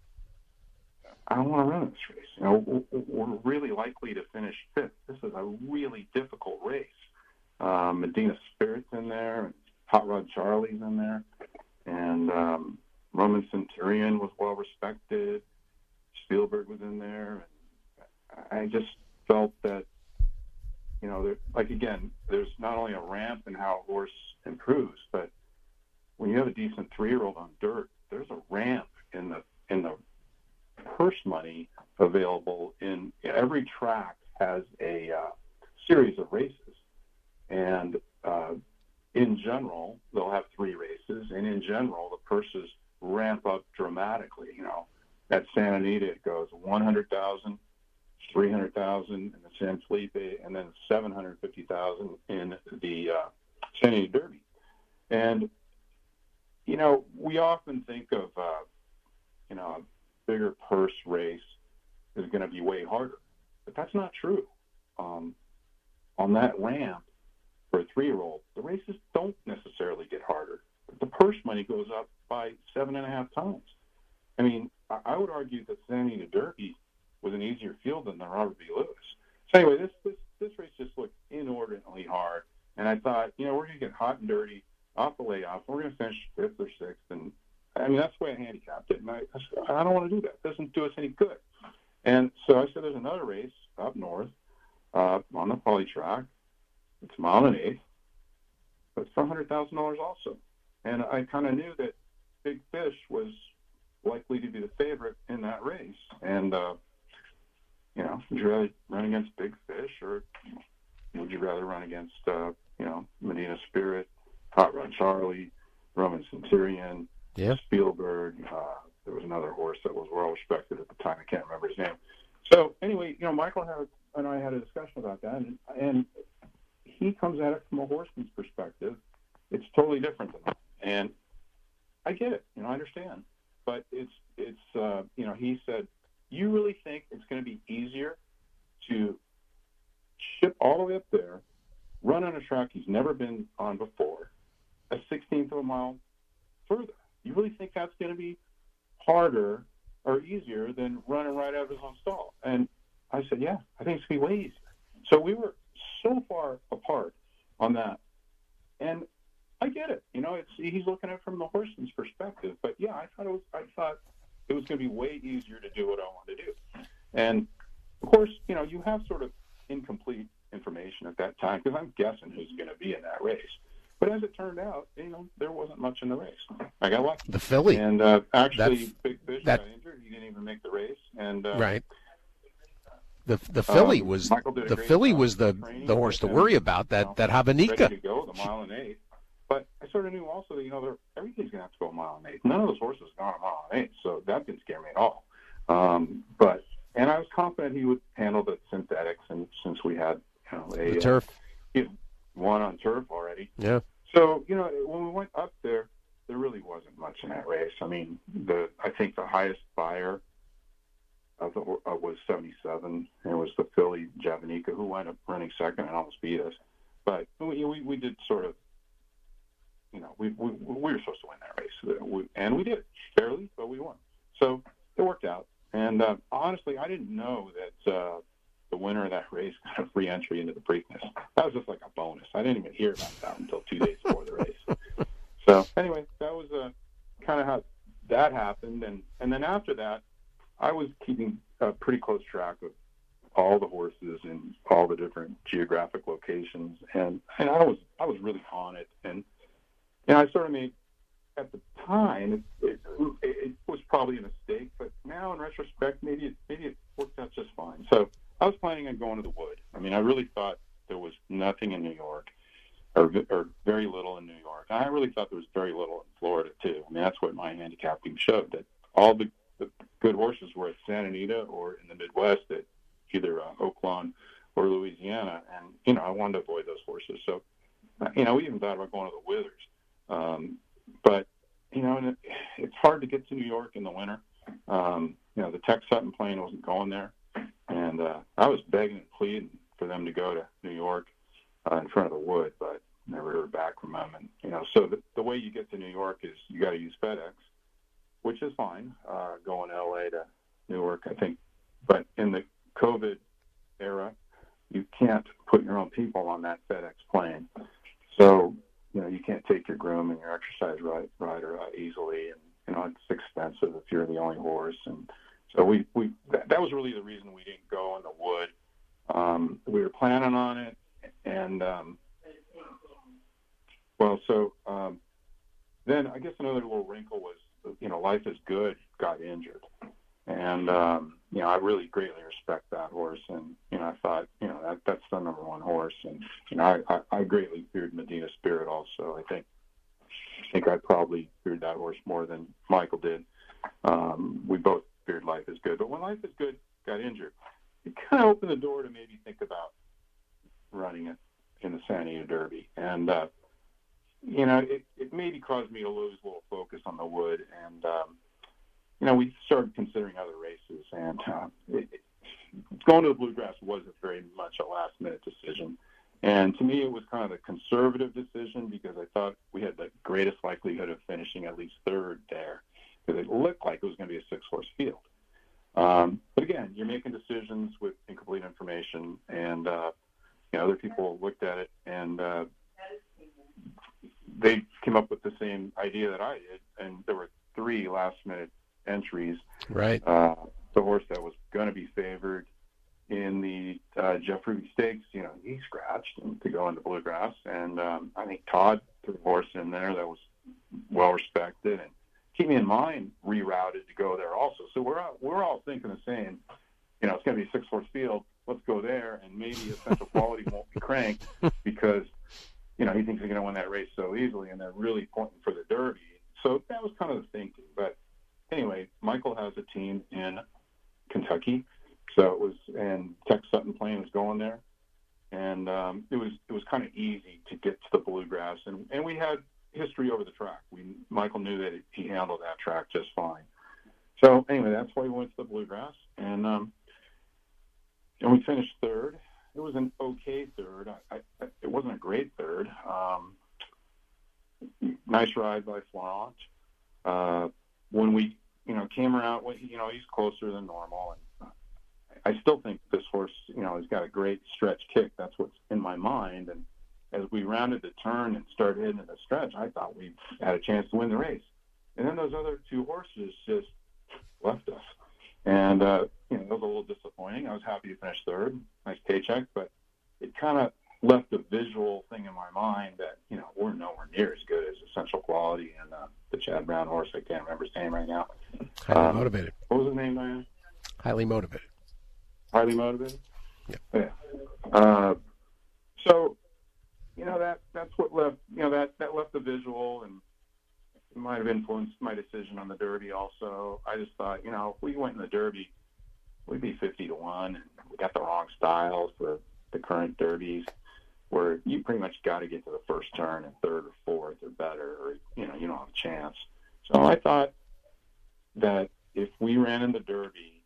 I don't want to run this race. You know, we're really likely to finish fifth. This is a really difficult race. Um, Medina Spirit's in there, and Hot Rod Charlie's in there, and um, Roman Centurion was well respected. Spielberg was in there, and I just felt that, you know, there, like again, there's not only a ramp in how a horse improves, but when you have a decent three-year-old on dirt, there's a ramp in the in the purse money available. In every track has a uh, series of races, and uh, in general they'll have three races, and in general the purses ramp up dramatically. You know, at Santa Anita it goes one hundred thousand, three hundred thousand in the San Felipe, and then seven hundred fifty thousand in the uh, Santa Anita Derby. And you know, we often think of uh, you know, a bigger purse race is going to be way harder, but that's not true. Um, on that ramp for a three-year-old, the races don't necessarily get harder, but the purse money goes up by seven and a half times. I mean, I, I would argue that Santa Anita Derby was an easier field than the Robert B. Lewis. So anyway, this this this race just looked inordinately hard, and I thought, you know, we're going to get hot and dirty off the layoff. We're going to finish fifth or sixth, and I mean, that's the way I handicapped it, and I, I don't want to do that. It doesn't do us any good. And so I said, there's another race up north uh, on the poly track. It's a mile and an eighth, but it's for one hundred thousand dollars also. And I kind of knew that Big Fish was likely to be the favorite in that race. And, uh, you know, would you rather run against Big Fish, or would you rather run against, uh, you know, Medina Spirit, Hot Rod Charlie, Roman Centurion, yeah. Spielberg? Uh, there was another horse that was well respected at the time. I can't remember his name. So anyway, you know, Michael had, and I had a discussion about that, and, and he comes at it from a horseman's perspective. It's totally different than that. And I get it, you know, I understand. But it's, it's uh, you know, he said, you really think it's going to be easier to ship all the way up there, run on a track he's never been on before, a sixteenth of a mile further? You really think that's going to be harder or easier than running right out of his own stall? And I said, yeah, I think it's going to be way easier. So we were so far apart on that. And I get it. You know, it's he's looking at it from the horseman's perspective. But, yeah, I thought it was, I thought it was going to be way easier to do what I wanted to do. And, of course, you know, you have sort of incomplete information at that time because I'm guessing who's going to be in that race. But as it turned out, you know, there wasn't much in the race. I got lucky. The filly. And uh, actually, that, Big Fish that, got injured. He didn't even make the race. And uh, right. The the filly um, was the filly was the the horse to worry about. That you know, that Habanica. Ready to go the mile and eight. But I sort of knew also that, you know, everything's going to have to go a mile and eight. None of those horses have gone a mile and eight, so that didn't scare me at all. Um, but and I was confident he would handle the synthetics, and since we had, you know, a the turf, uh, you know, one on turf already. Yeah. So, you know, when we went up there, there really wasn't much in that race. I mean, the I think the highest buyer of the, uh, was seventy-seven, and it was the filly Javanica, who wound up running second and almost beat us. But we we, we did sort of, you know, we, we we were supposed to win that race, we, and we did barely, but we won. So it worked out. And uh, honestly, I didn't know that uh, the winner of that race got a free entry into the Preakness. That was just like a bonus. I didn't even hear about that until two days before the race. So anyway, that was uh, kind of how that happened. And, and then after that, I was keeping a pretty close track of all the horses in all the different geographic locations, and, and I was I was really on it. And and I sort of made, at the time, it, it, it was probably a mistake, but now in retrospect, maybe it, maybe it worked out just fine. So I was planning on going to the Wood. I mean, I really thought there was nothing in New York, or, or very little in New York. I really thought there was very little in Florida, too. I mean, that's what my handicapping showed, that all the, the good horses were at Santa Anita or in the Midwest at either uh, Oaklawn or Louisiana, and, you know, I wanted to avoid those horses. So, you know, we even thought about going to the Withers. Um, but, you know, and it, it's hard to get to New York in the winter. Um, you know, the Tex Sutton plane wasn't going there. And uh, I was begging and pleading for them to go to New York uh, in front of the Wood, but never heard back from them. And, you know, so the, the way you get to New York is you got to use FedEx, which is fine, uh, going L A to Newark, I think. But in the COVID era, you can't put your own people on that FedEx plane. So, you know, you can't take your groom and your exercise ride, rider uh, easily, and, you know, it's expensive if you're the only horse. And so we, we that, that was really the reason we didn't go in the Wood. Um, we were planning on it, and, um, well, so um, then I guess another little wrinkle was, you know, Life is Good got injured. And, um, you know, I really greatly respect that horse. And, you know, I thought, you know, that that's the number one horse. And, you know, I, I, I greatly feared Medina Spirit also. I think I think I probably feared that horse more than Michael did. Um, we both feared Life is Good. But when Life is Good got injured, it kind of opened the door to maybe think about running it in the Santa Anita Derby. And, uh, you know, it, it maybe caused me to lose a little focus on the Wood. And, um, you know, we started considering other races, and uh, it, it, going to the Bluegrass wasn't very much a last-minute decision. And to me, it was kind of a conservative decision because I thought we had the greatest likelihood of finishing at least third there because it looked like it was going to be a six-horse field. Um, but again, you're making decisions with incomplete information, and uh, you know, other people looked at it, and uh, they came up with the same idea that I did, and there were three last-minute entries. Right. Uh, the horse that was going to be favored in the uh, Jeff Ruby Stakes, you know, he scratched to go into Bluegrass. And um, I think Todd threw a horse in there that was well respected. And Keep Me in Mind rerouted to go there also. So we're all, we're all thinking the same. You know, it's going to be Six Force Field. Let's go there, and maybe Essential Quality won't be cranked because, you know, he thinks he's going to win that race so easily, and they're really pointing for the Derby. So that was kind of the thinking. But anyway, Michael has a team in Kentucky, so it was, and Tex Sutton Plain was going there, and um, it was it was kind of easy to get to the Bluegrass, and and we had history over the track. We Michael knew that he handled that track just fine. So anyway, that's why we went to the Bluegrass, and um, and we finished third. It was an okay third. I, I, it wasn't a great third. Um, nice ride by Florent. Uh, when we, you know, came around, you know, he's closer than normal, and I still think this horse, you know, he's got a great stretch kick. That's what's in my mind, and as we rounded the turn and started hitting the stretch, I thought we had a chance to win the race. And then those other two horses just left us. And, uh, you know, that was a little disappointing. I was happy to finish third, nice paycheck, but it kind of left a visual thing in my mind that, you know, we're nowhere near as good as Essential Quality and uh, the Chad Brown horse. I can't remember his name right now. Highly um, motivated. What was his name, Diane? Highly motivated. Highly motivated? Yeah. Yeah. Uh, so, you know, that that's what left, you know, that, that left the visual, and it might have influenced my decision on the Derby also. I just thought, you know, if we went in the Derby, we'd be fifty to one, and we got the wrong styles for the current Derbies, where you pretty much got to get to the first turn and third or fourth or better, or, you know, you don't have a chance. So I thought that if we ran in the Derby,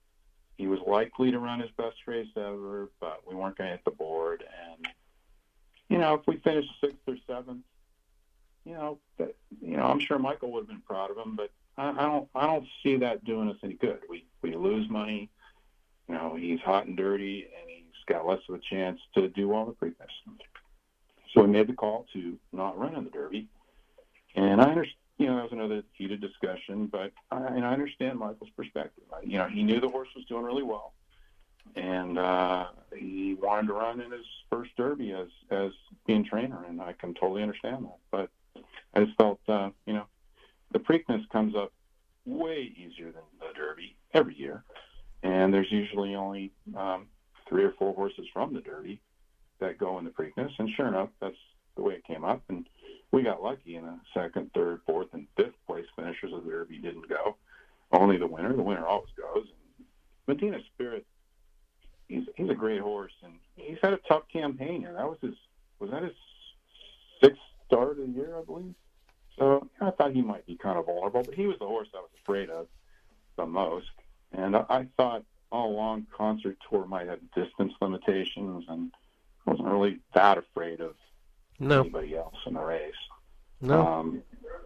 he was likely to run his best race ever, but we weren't going to hit the board. And, you know, if we finished sixth or seventh, you know, that, you know, I'm sure Michael would have been proud of him, but I, I don't, I don't see that doing us any good. We, we lose money. You know, he's hot and dirty, and he's got less of a chance to do well in the Preakness. So we made the call to not run in the Derby, and I understand. You know, that was another heated discussion, but I, and I understand Michael's perspective. You know, he knew the horse was doing really well, and uh, he wanted to run in his first Derby as as being trainer, and I can totally understand that. But I just felt, uh, you know, the Preakness comes up way easier than the Derby every year, and there's usually only um, three or four horses from the Derby that go in the Preakness, and sure enough, that's the way it came up, and we got lucky in the second, third, fourth, and fifth place finishers of the Derby didn't go. Only the winner. The winner always goes. And Medina Spirit, he's he's a great horse, and he's had a tough campaign here. That was his was that his sixth start of the year, I believe. So I thought he might be kind of vulnerable, but he was the horse I was afraid of the most. And I, I thought all along Concert Tour might have distance limitations, and I wasn't really that afraid of No. anybody else in the race. No. Um,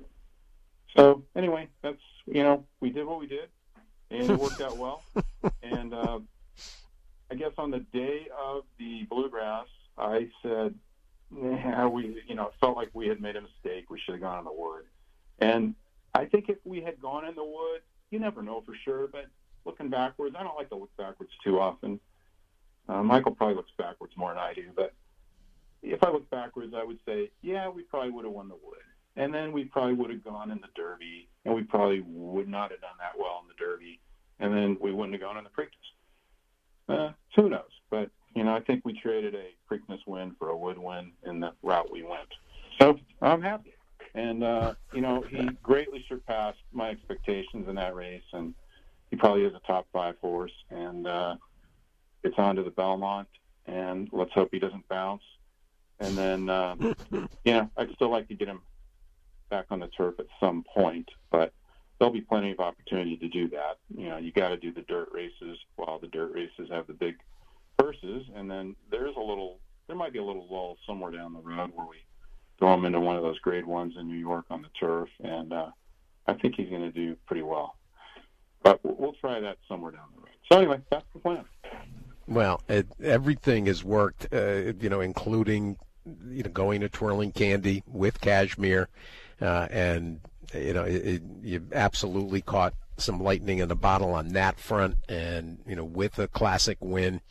so anyway, that's, you know, we did what we did, and it worked out well. And uh, I guess on the day of the Bluegrass, I said, yeah, we, you know, it felt like we had made a mistake. We should have gone in the wood. And I think if we had gone in the wood, you never know for sure, but looking backwards, I don't like to look backwards too often. Uh, Michael probably looks backwards more than I do, but if I look backwards, I would say, yeah, we probably would have won the wood. And then we probably would have gone in the Derby, and we probably would not have done that well in the Derby, and then we wouldn't have gone in the Preakness. Uh, who knows? But, you know, I think we traded a Preakness win for a wood win in the route we went. So I'm happy. And, uh, you know, he greatly surpassed my expectations in that race, and he probably is a top five horse. And uh, it's on to the Belmont, and let's hope he doesn't bounce. And then, uh, you know, I'd still like to get him back on the turf at some point, but there'll be plenty of opportunity to do that. You know, you got to do the dirt races while the dirt races have the big purses, and then there's a little, there might be a little lull somewhere down the road where we throw him into one of those grade ones in New York on the turf, and uh, I think he's going to do pretty well. But we'll try that somewhere down the road. So anyway, that's the plan. Well, it, everything has worked, uh, you know, including, you know, going to Twirling Candy with Cashmere, uh, and, you know, it, it, you absolutely caught some lightning in the bottle on that front, and, you know, with a classic win,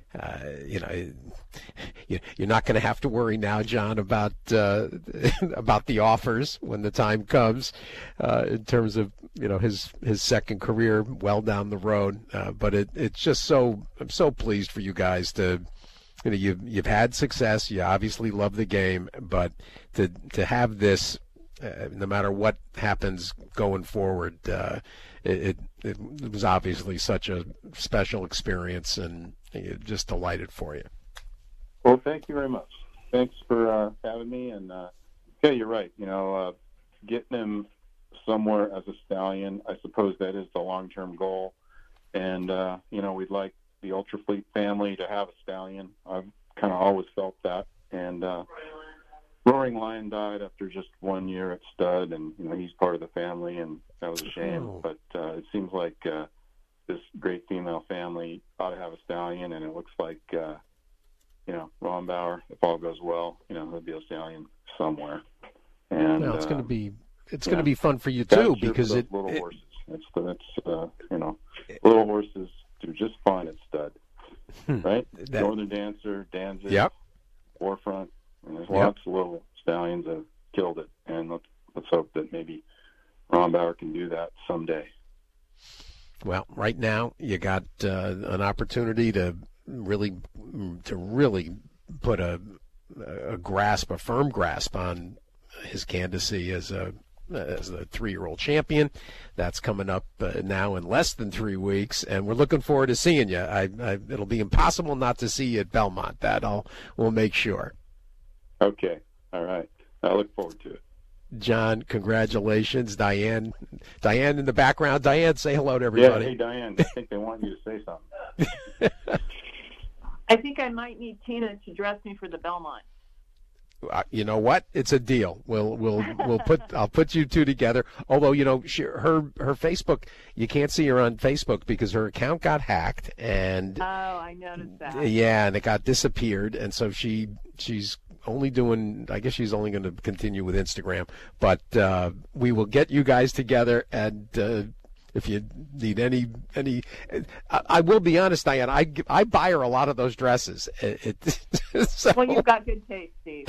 Uh, you know, you're not going to have to worry now, John, about uh, about the offers when the time comes, uh, in terms of you know his his second career well down the road. Uh, but it it's just so I'm so pleased for you guys to, you know, you've you've had success. You obviously love the game, but to to have this, uh, no matter what happens going forward, uh, it, it it was obviously such a special experience and. Just delighted for you. Well, thank you very much. Thanks for uh, having me. And uh, yeah, you're right. You know, uh, getting him somewhere as a stallion, I suppose that is the long-term goal. And uh, you know, we'd like the Ultra Fleet family to have a stallion. I've kind of always felt that. And uh, Roaring Lion died after just one year at stud, and you know he's part of the family, and that was a shame. Oh. But uh, it seems like. Uh, This great female family ought to have a stallion, and it looks like, uh, you know, Rombauer, if all goes well, you know, he'll be a stallion somewhere. And well, it's uh, going to be it's yeah. going to be fun for you too, That's because it, it, little it horses. It's the it's uh, you know, little horses do just fine at stud, right? that, Northern Dancer, Danzig, yep, Warfront, and there's Yep. lots of little stallions that have killed it, and let's let's hope that maybe Rombauer can do that someday. Well, right now you got uh, an opportunity to really to really put a, a grasp, a firm grasp on his candidacy as a as a three-year-old champion. That's coming up uh, now in less than three weeks, and we're looking forward to seeing you. I, I, it'll be impossible not to see you at Belmont. That I'll we'll make sure. Okay, all right. I look forward to it. John, congratulations. Diane Diane in the background. Diane, say hello to everybody. Yeah, hey, Diane, I think they want you to say something. I think I might need Tina to dress me for the Belmont. Uh, you know what? It's a deal. We'll we'll we'll put I'll put you two together. Although you know she, her her Facebook, you can't see her on Facebook because her account got hacked and Oh, I noticed that. yeah, and it got disappeared, and so she she's only doing. I guess she's only going to continue with Instagram. But uh, we will get you guys together, and uh, if you need any any, I, I will be honest, Diane. I I buy her a lot of those dresses. It, it, so, Well, you've got good taste, Steve.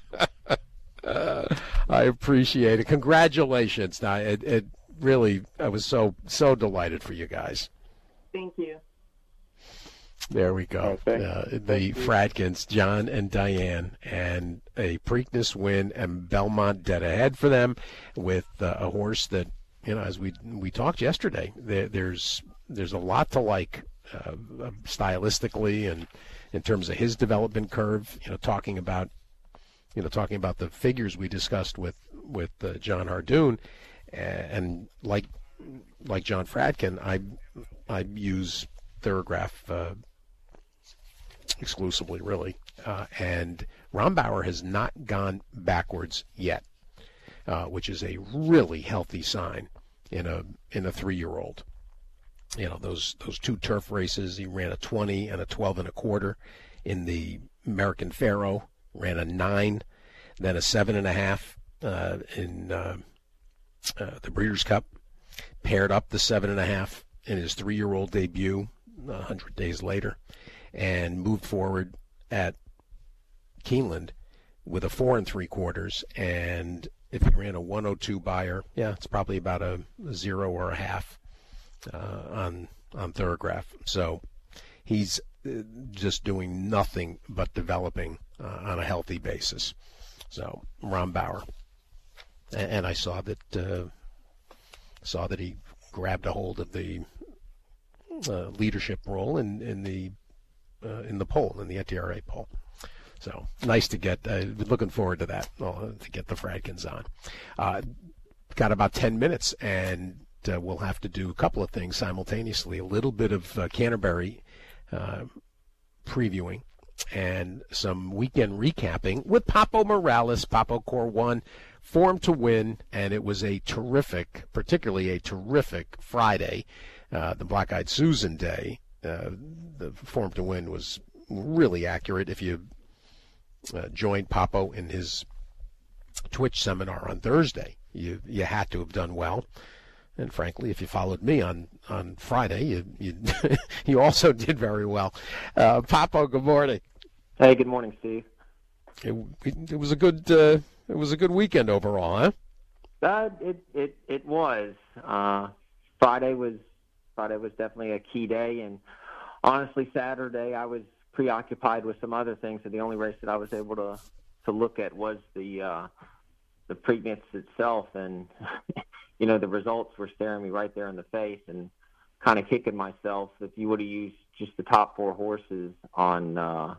uh, I appreciate it. Congratulations! Now, it, it really, I was so so delighted for you guys. Thank you. There we go. Oh, thank- uh, the thank you. Fradkins, John and Diane, and a Preakness win, and Belmont dead ahead for them with uh, a horse that, you know, as we we talked yesterday, there, there's there's a lot to like uh, stylistically and in terms of his development curve. You know, talking about you know talking about the figures we discussed with with uh, John Hardoon, and like like John Fradkin, I I use Thorograph uh, exclusively, really, uh, and Rombauer has not gone backwards yet, uh, which is a really healthy sign in a in a three-year-old. You know, those those two turf races, he ran a twenty and a twelve and a quarter. In the American Pharoah, ran a nine, then a seven and a half uh, in uh, uh, the Breeders' Cup. Paired up the seven and a half in his three-year-old debut a hundred days later, and moved forward at Keeneland with a four and three quarters. And if he ran a one oh two buyer, yeah, it's probably about a, a zero or a half uh, on on Thorograph. So he's uh, just doing nothing but developing uh, on a healthy basis. So Rombauer, and, and I saw that uh, saw that he grabbed a hold of the uh, leadership role in in the uh, in the poll, in the N T R A poll. So nice to get. Uh, looking forward to that. Uh, to get the Fradkins on. Uh, got about ten minutes, and uh, we'll have to do a couple of things simultaneously. A little bit of uh, Canterbury uh, previewing, and some weekend recapping with Papo Morales. Papo Core One, formed to win, and it was a terrific, particularly a terrific Friday, uh, the Black Eyed Susan Day. Uh, the form to win was really accurate. If you uh, joined Papo in his Twitch seminar on Thursday, you you had to have done well. And frankly, if you followed me on, on Friday, you you, you also did very well. Uh, Papo, good morning. Hey, good morning, Steve. It, it, it was a good uh, it was a good weekend overall, huh? Uh, it it it was. Uh, Friday was Friday was definitely a key day, and honestly, Saturday I was preoccupied with some other things, and the only race that I was able to to look at was the uh, the Preakness itself, and you know the results were staring me right there in the face, and kind of kicking myself. If you would have used just the top four horses on uh,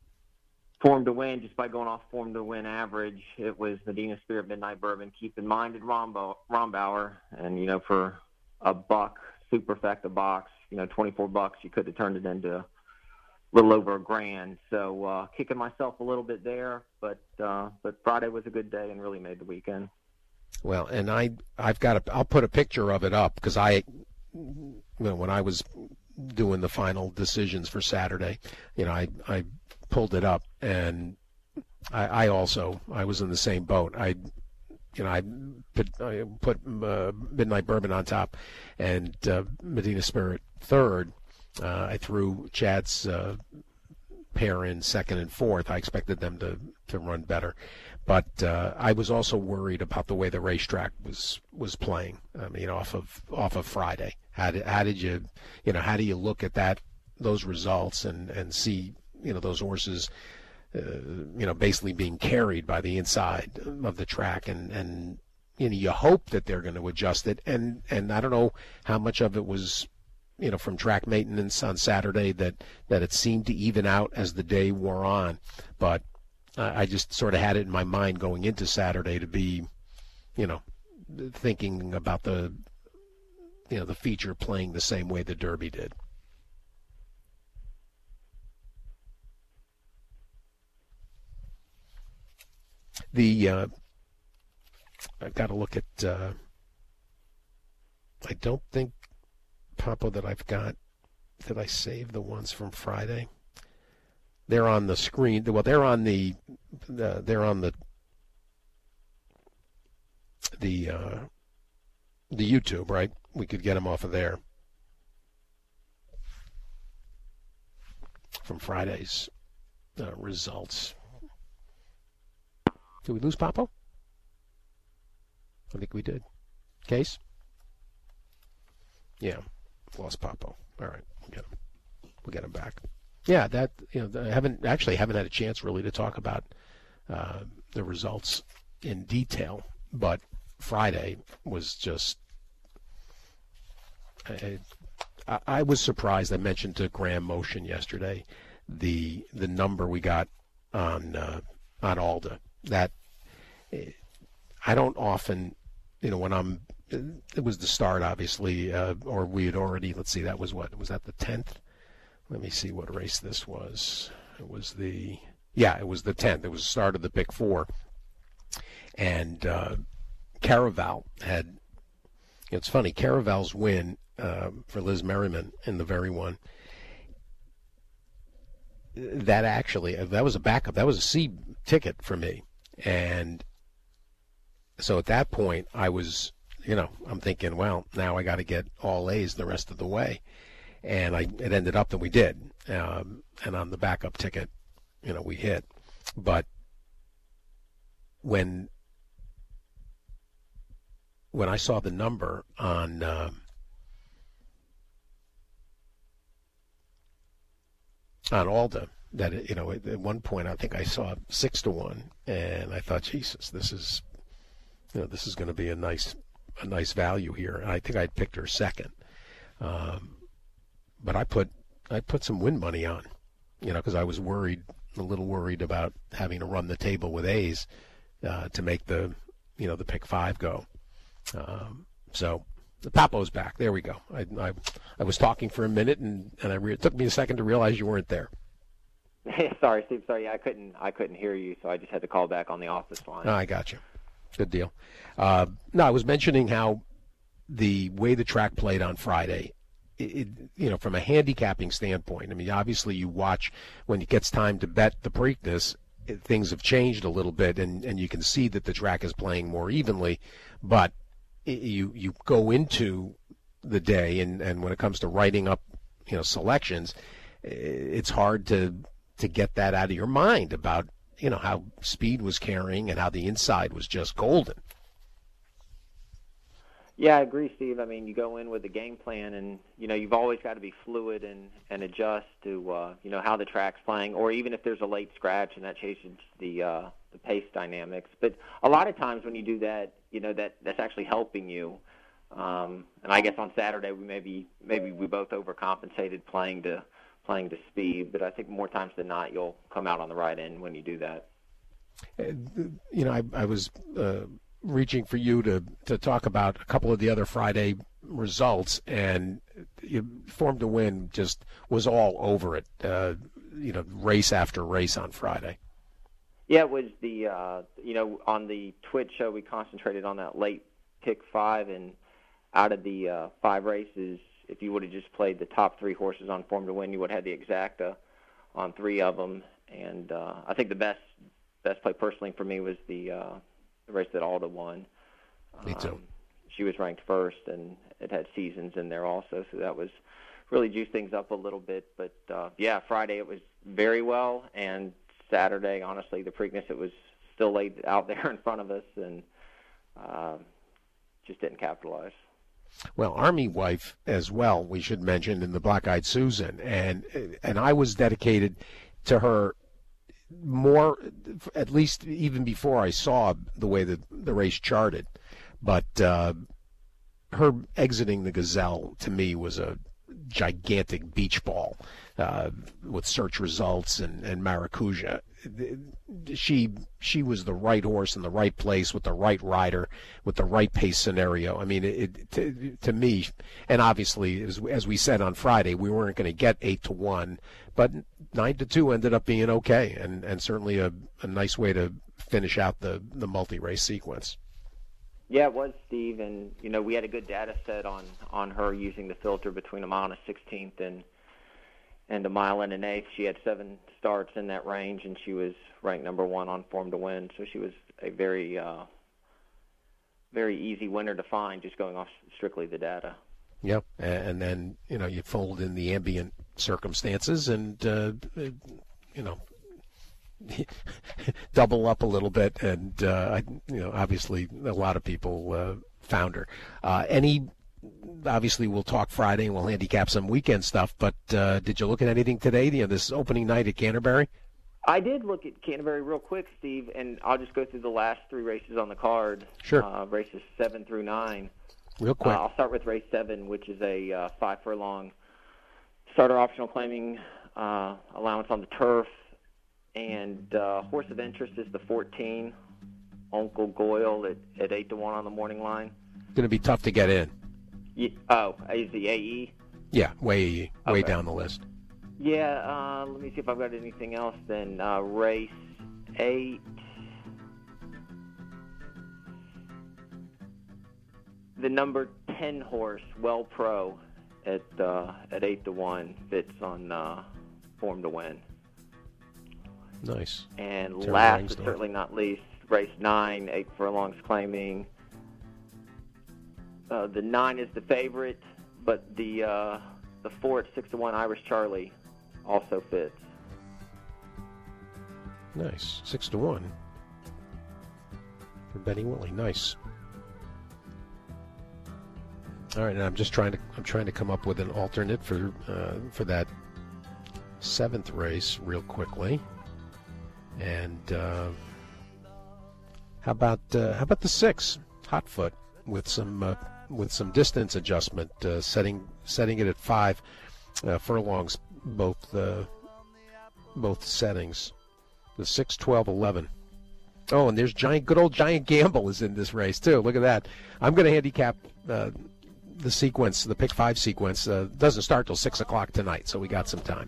form to win, just by going off form to win average, it was Medina Spirit, Midnight Bourbon, Keep in Mind, and Rombo, Rombauer, and you know for a buck, Superfecta box, you know twenty-four bucks, you could have turned it into a little over a grand. So uh, kicking myself a little bit there, but uh, but Friday was a good day and really made the weekend. Well, and I I've got a I'll put a picture of it up because I, you know, when I was doing the final decisions for Saturday, you know, I I pulled it up, and I, I also I was in the same boat. I. You know, I put, I put uh, Midnight Bourbon on top, and uh, Medina Spirit third. Uh, I threw Chad's uh, pair in second and fourth. I expected them to, to run better, but uh, I was also worried about the way the racetrack was was playing. I mean, off of off of Friday, how did how did you you know how do you look at that those results and, and see you know those horses uh, you know basically being carried by the inside of the track, and and you know you hope that they're going to adjust it, and and I don't know how much of it was you know, from track maintenance on Saturday that, that it seemed to even out as the day wore on. But uh, I just sort of had it in my mind going into Saturday to be, you know, thinking about the, you know, the feature playing the same way the Derby did. The, uh, I've got to look at, uh, I don't think, Papo, that I've got, did I save the ones from Friday? They're on the screen. Well, they're on the, uh, they're on the, the, uh, the YouTube, right? We could get them off of there from Friday's uh, results. Did we lose Papo? I think we did. Case? Yeah. Lost Papo. All right, we'll get him. We'll get him back. Yeah, that you know, I haven't actually haven't had a chance really to talk about uh, the results in detail, but Friday was just. I, I, I was surprised. I mentioned to Graham Motion yesterday the the number we got on uh, on Alda. That I don't often, you know, when I'm. It was the start, obviously, uh, or we had already, let's see, that was what? Was that the tenth? Let me see what race this was. It was the, yeah, it was the tenth. It was the start of the Pick Four. And uh, Caraval had, you know, it's funny, Caraval's win uh, for Liz Merriman in the very one, that actually, that was a backup. That was a C ticket for me. And so at that point, I was... You know, I'm thinking, well, now I got to get all A's the rest of the way, and I it ended up that we did, um, and on the backup ticket, you know, we hit. But when when I saw the number on uh, on Alda, that it, you know, at, at one point I think I saw six to one, and I thought, Jesus, this is, you know, this is going to be a nice. a nice value here, and I think I'd picked her second. Um, but I put I put some win money on, you know, because I was worried, a little worried about having to run the table with A's uh, to make the, you know, the pick five go. Um, so the Papo's back. There we go. I, I I was talking for a minute, and and I re- it took me a second to realize you weren't there. Sorry, Steve. Sorry, I couldn't I couldn't hear you, so I just had to call back on the office line. Oh, I got you. Good deal. Uh, no, I was mentioning how the way the track played on Friday, it, it, you know, from a handicapping standpoint, I mean, obviously you watch when it gets time to bet the Preakness, it, things have changed a little bit, and, and you can see that the track is playing more evenly. But you you go into the day, and, and when it comes to writing up, you know, selections, it's hard to to get that out of your mind about, you know, how Speed was carrying and how the inside was just golden. Yeah, I agree, Steve. I mean, you go in with a game plan, and, you know, you've always got to be fluid and, and adjust to, uh, you know, how the track's playing, or even if there's a late scratch and that changes the uh, the pace dynamics. But a lot of times when you do that, you know, that that's actually helping you. Um, and I guess on Saturday we maybe maybe we both overcompensated playing to playing to speed, but I think more times than not you'll come out on the right end when you do that. You know, I, I was uh, reaching for you to, to talk about a couple of the other Friday results, and you, Form to Win just was all over it, uh, you know, race after race on Friday. Yeah, it was the, uh, you know, on the Twitch show we concentrated on that late pick five, and out of the uh, five races, if you would have just played the top three horses on Form to Win, you would have had the exacta on three of them. And uh, I think the best best play personally for me was the, uh, the race that Alda won. Me too. Um, she was ranked first, and it had Seasons in there also, so that was really juiced things up a little bit. But, uh, yeah, Friday it was very well, and Saturday, honestly, the Preakness, it was still laid out there in front of us, and uh, just didn't capitalize. Well, Army Wife as well, we should mention, in the Black Eyed Susan, and and I was dedicated to her more, at least even before I saw the way that the race charted. But uh, her exiting the Gazelle, to me, was a gigantic beach ball uh, with Search Results and, and Maracuja. She she was the right horse in the right place with the right rider with the right pace scenario. I mean, it, to, to me, and obviously, as, as we said on Friday, we weren't going to get eight to one, but nine to two ended up being okay, and, and certainly a, a nice way to finish out the, the multi-race sequence. Yeah, it was, Steve, and you know we had a good data set on, on her using the filter between a mile and a sixteenth and and a mile and an eighth. She had seven starts in that range, and she was ranked number one on Form to Win. So she was a very, uh, very easy winner to find, just going off strictly the data. Yep, and then you know you fold in the ambient circumstances, and uh, you know. double up a little bit, and uh, I, you know, obviously a lot of people uh, found her. Uh, any, obviously, we'll talk Friday and we'll handicap some weekend stuff. But uh, did you look at anything today? You know, this opening night at Canterbury. I did look at Canterbury real quick, Steve, and I'll just go through the last three races on the card. Sure. Uh, races seven through nine. Real quick. Uh, I'll start with race seven, which is a uh, five furlong starter optional claiming uh, allowance on the turf. And uh, horse of interest is the fourteen, Uncle Goyle at, at eight to one on the morning line. Going to be tough to get in. Yeah, oh, is the A E? Yeah, way way Okay. down the list. Yeah, uh, let me see if I've got anything else then. Uh, race eight. The number ten horse, Well Pro, at uh, at eight to one, fits on uh, Form to Win. Nice. And Terry last Langsdorff. but certainly not least, race nine, eight furlongs claiming. Uh, the nine is the favorite, but the uh, the four at six to one, Irish Charlie, also fits. Nice. Six to one for Benny Willie. Nice. All right, and I'm just trying to I'm trying to come up with an alternate for uh, for that seventh race real quickly. And uh, how about uh, how about the six, Hotfoot, with some uh, with some distance adjustment, uh, setting setting it at five uh, furlongs, both uh, both settings, the six, twelve, eleven. Oh, and there's giant, good old Giant Gamble is in this race too. Look at that. I'm going to handicap uh, the sequence, the pick five sequence. Uh, doesn't start till six o'clock tonight, so we got some time.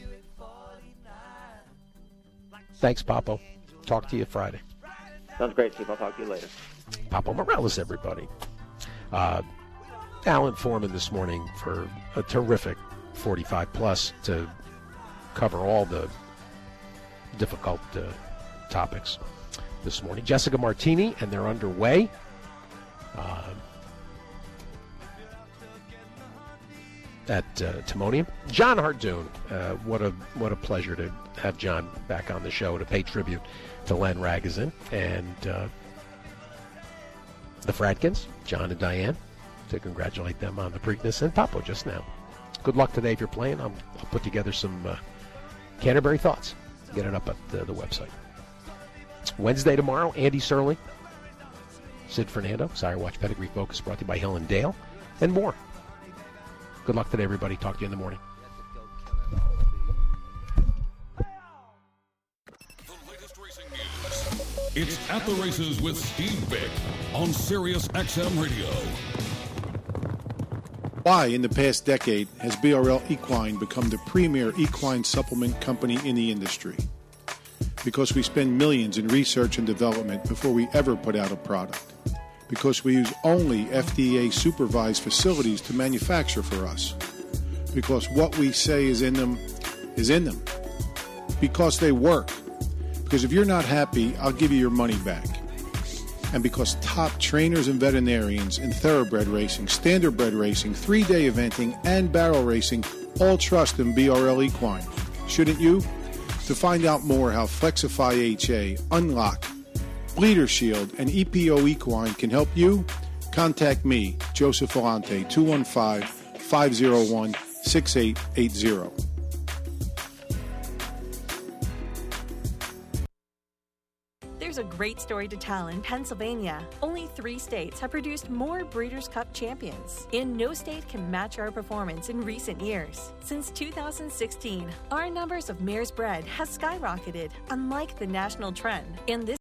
Thanks, Papo. Talk to you Friday. Sounds great, Steve. I'll talk to you later. Papo Morales, everybody. Uh, Alan Foreman this morning for a terrific forty-five plus to cover all the difficult uh, topics this morning. Jessica Martini, and they're underway. Uh, at uh, Timonium. John Hardoon, uh, what a what a pleasure to have John back on the show to pay tribute to Len Ragozin and uh, the Fradkins, John and Diane, to congratulate them on the Preakness, and Papo just now. Good luck today if you're playing. I'll, I'll put together some uh, Canterbury thoughts. Get it up at the, the website. Wednesday tomorrow, Andy Serling, Sid Fernando, Sire Watch Pedigree Focus, brought to you by Hill and Dale, and more. Good luck today, everybody. Talk to you in the morning. The latest racing news. It's At the Races with Steve Bick on Sirius X M Radio. Why, in the past decade, has B R L Equine become the premier equine supplement company in the industry? Because we spend millions in research and development before we ever put out a product. Because we use only F D A-supervised facilities to manufacture for us. Because what we say is in them is in them. Because they work. Because if you're not happy, I'll give you your money back. And because top trainers and veterinarians in thoroughbred racing, standardbred racing, three-day eventing, and barrel racing all trust in B R L Equine. Shouldn't you? To find out more how Flexify H A, Unlock, Bleeder Shield, and E P O Equine can help you, contact me, Joseph Volante, two one five, five zero one, six eight eight zero. There's a great story to tell in Pennsylvania. Only three states have produced more Breeders' Cup champions, and no state can match our performance in recent years. Since two thousand sixteen, our numbers of mares bred has skyrocketed, unlike the national trend, and this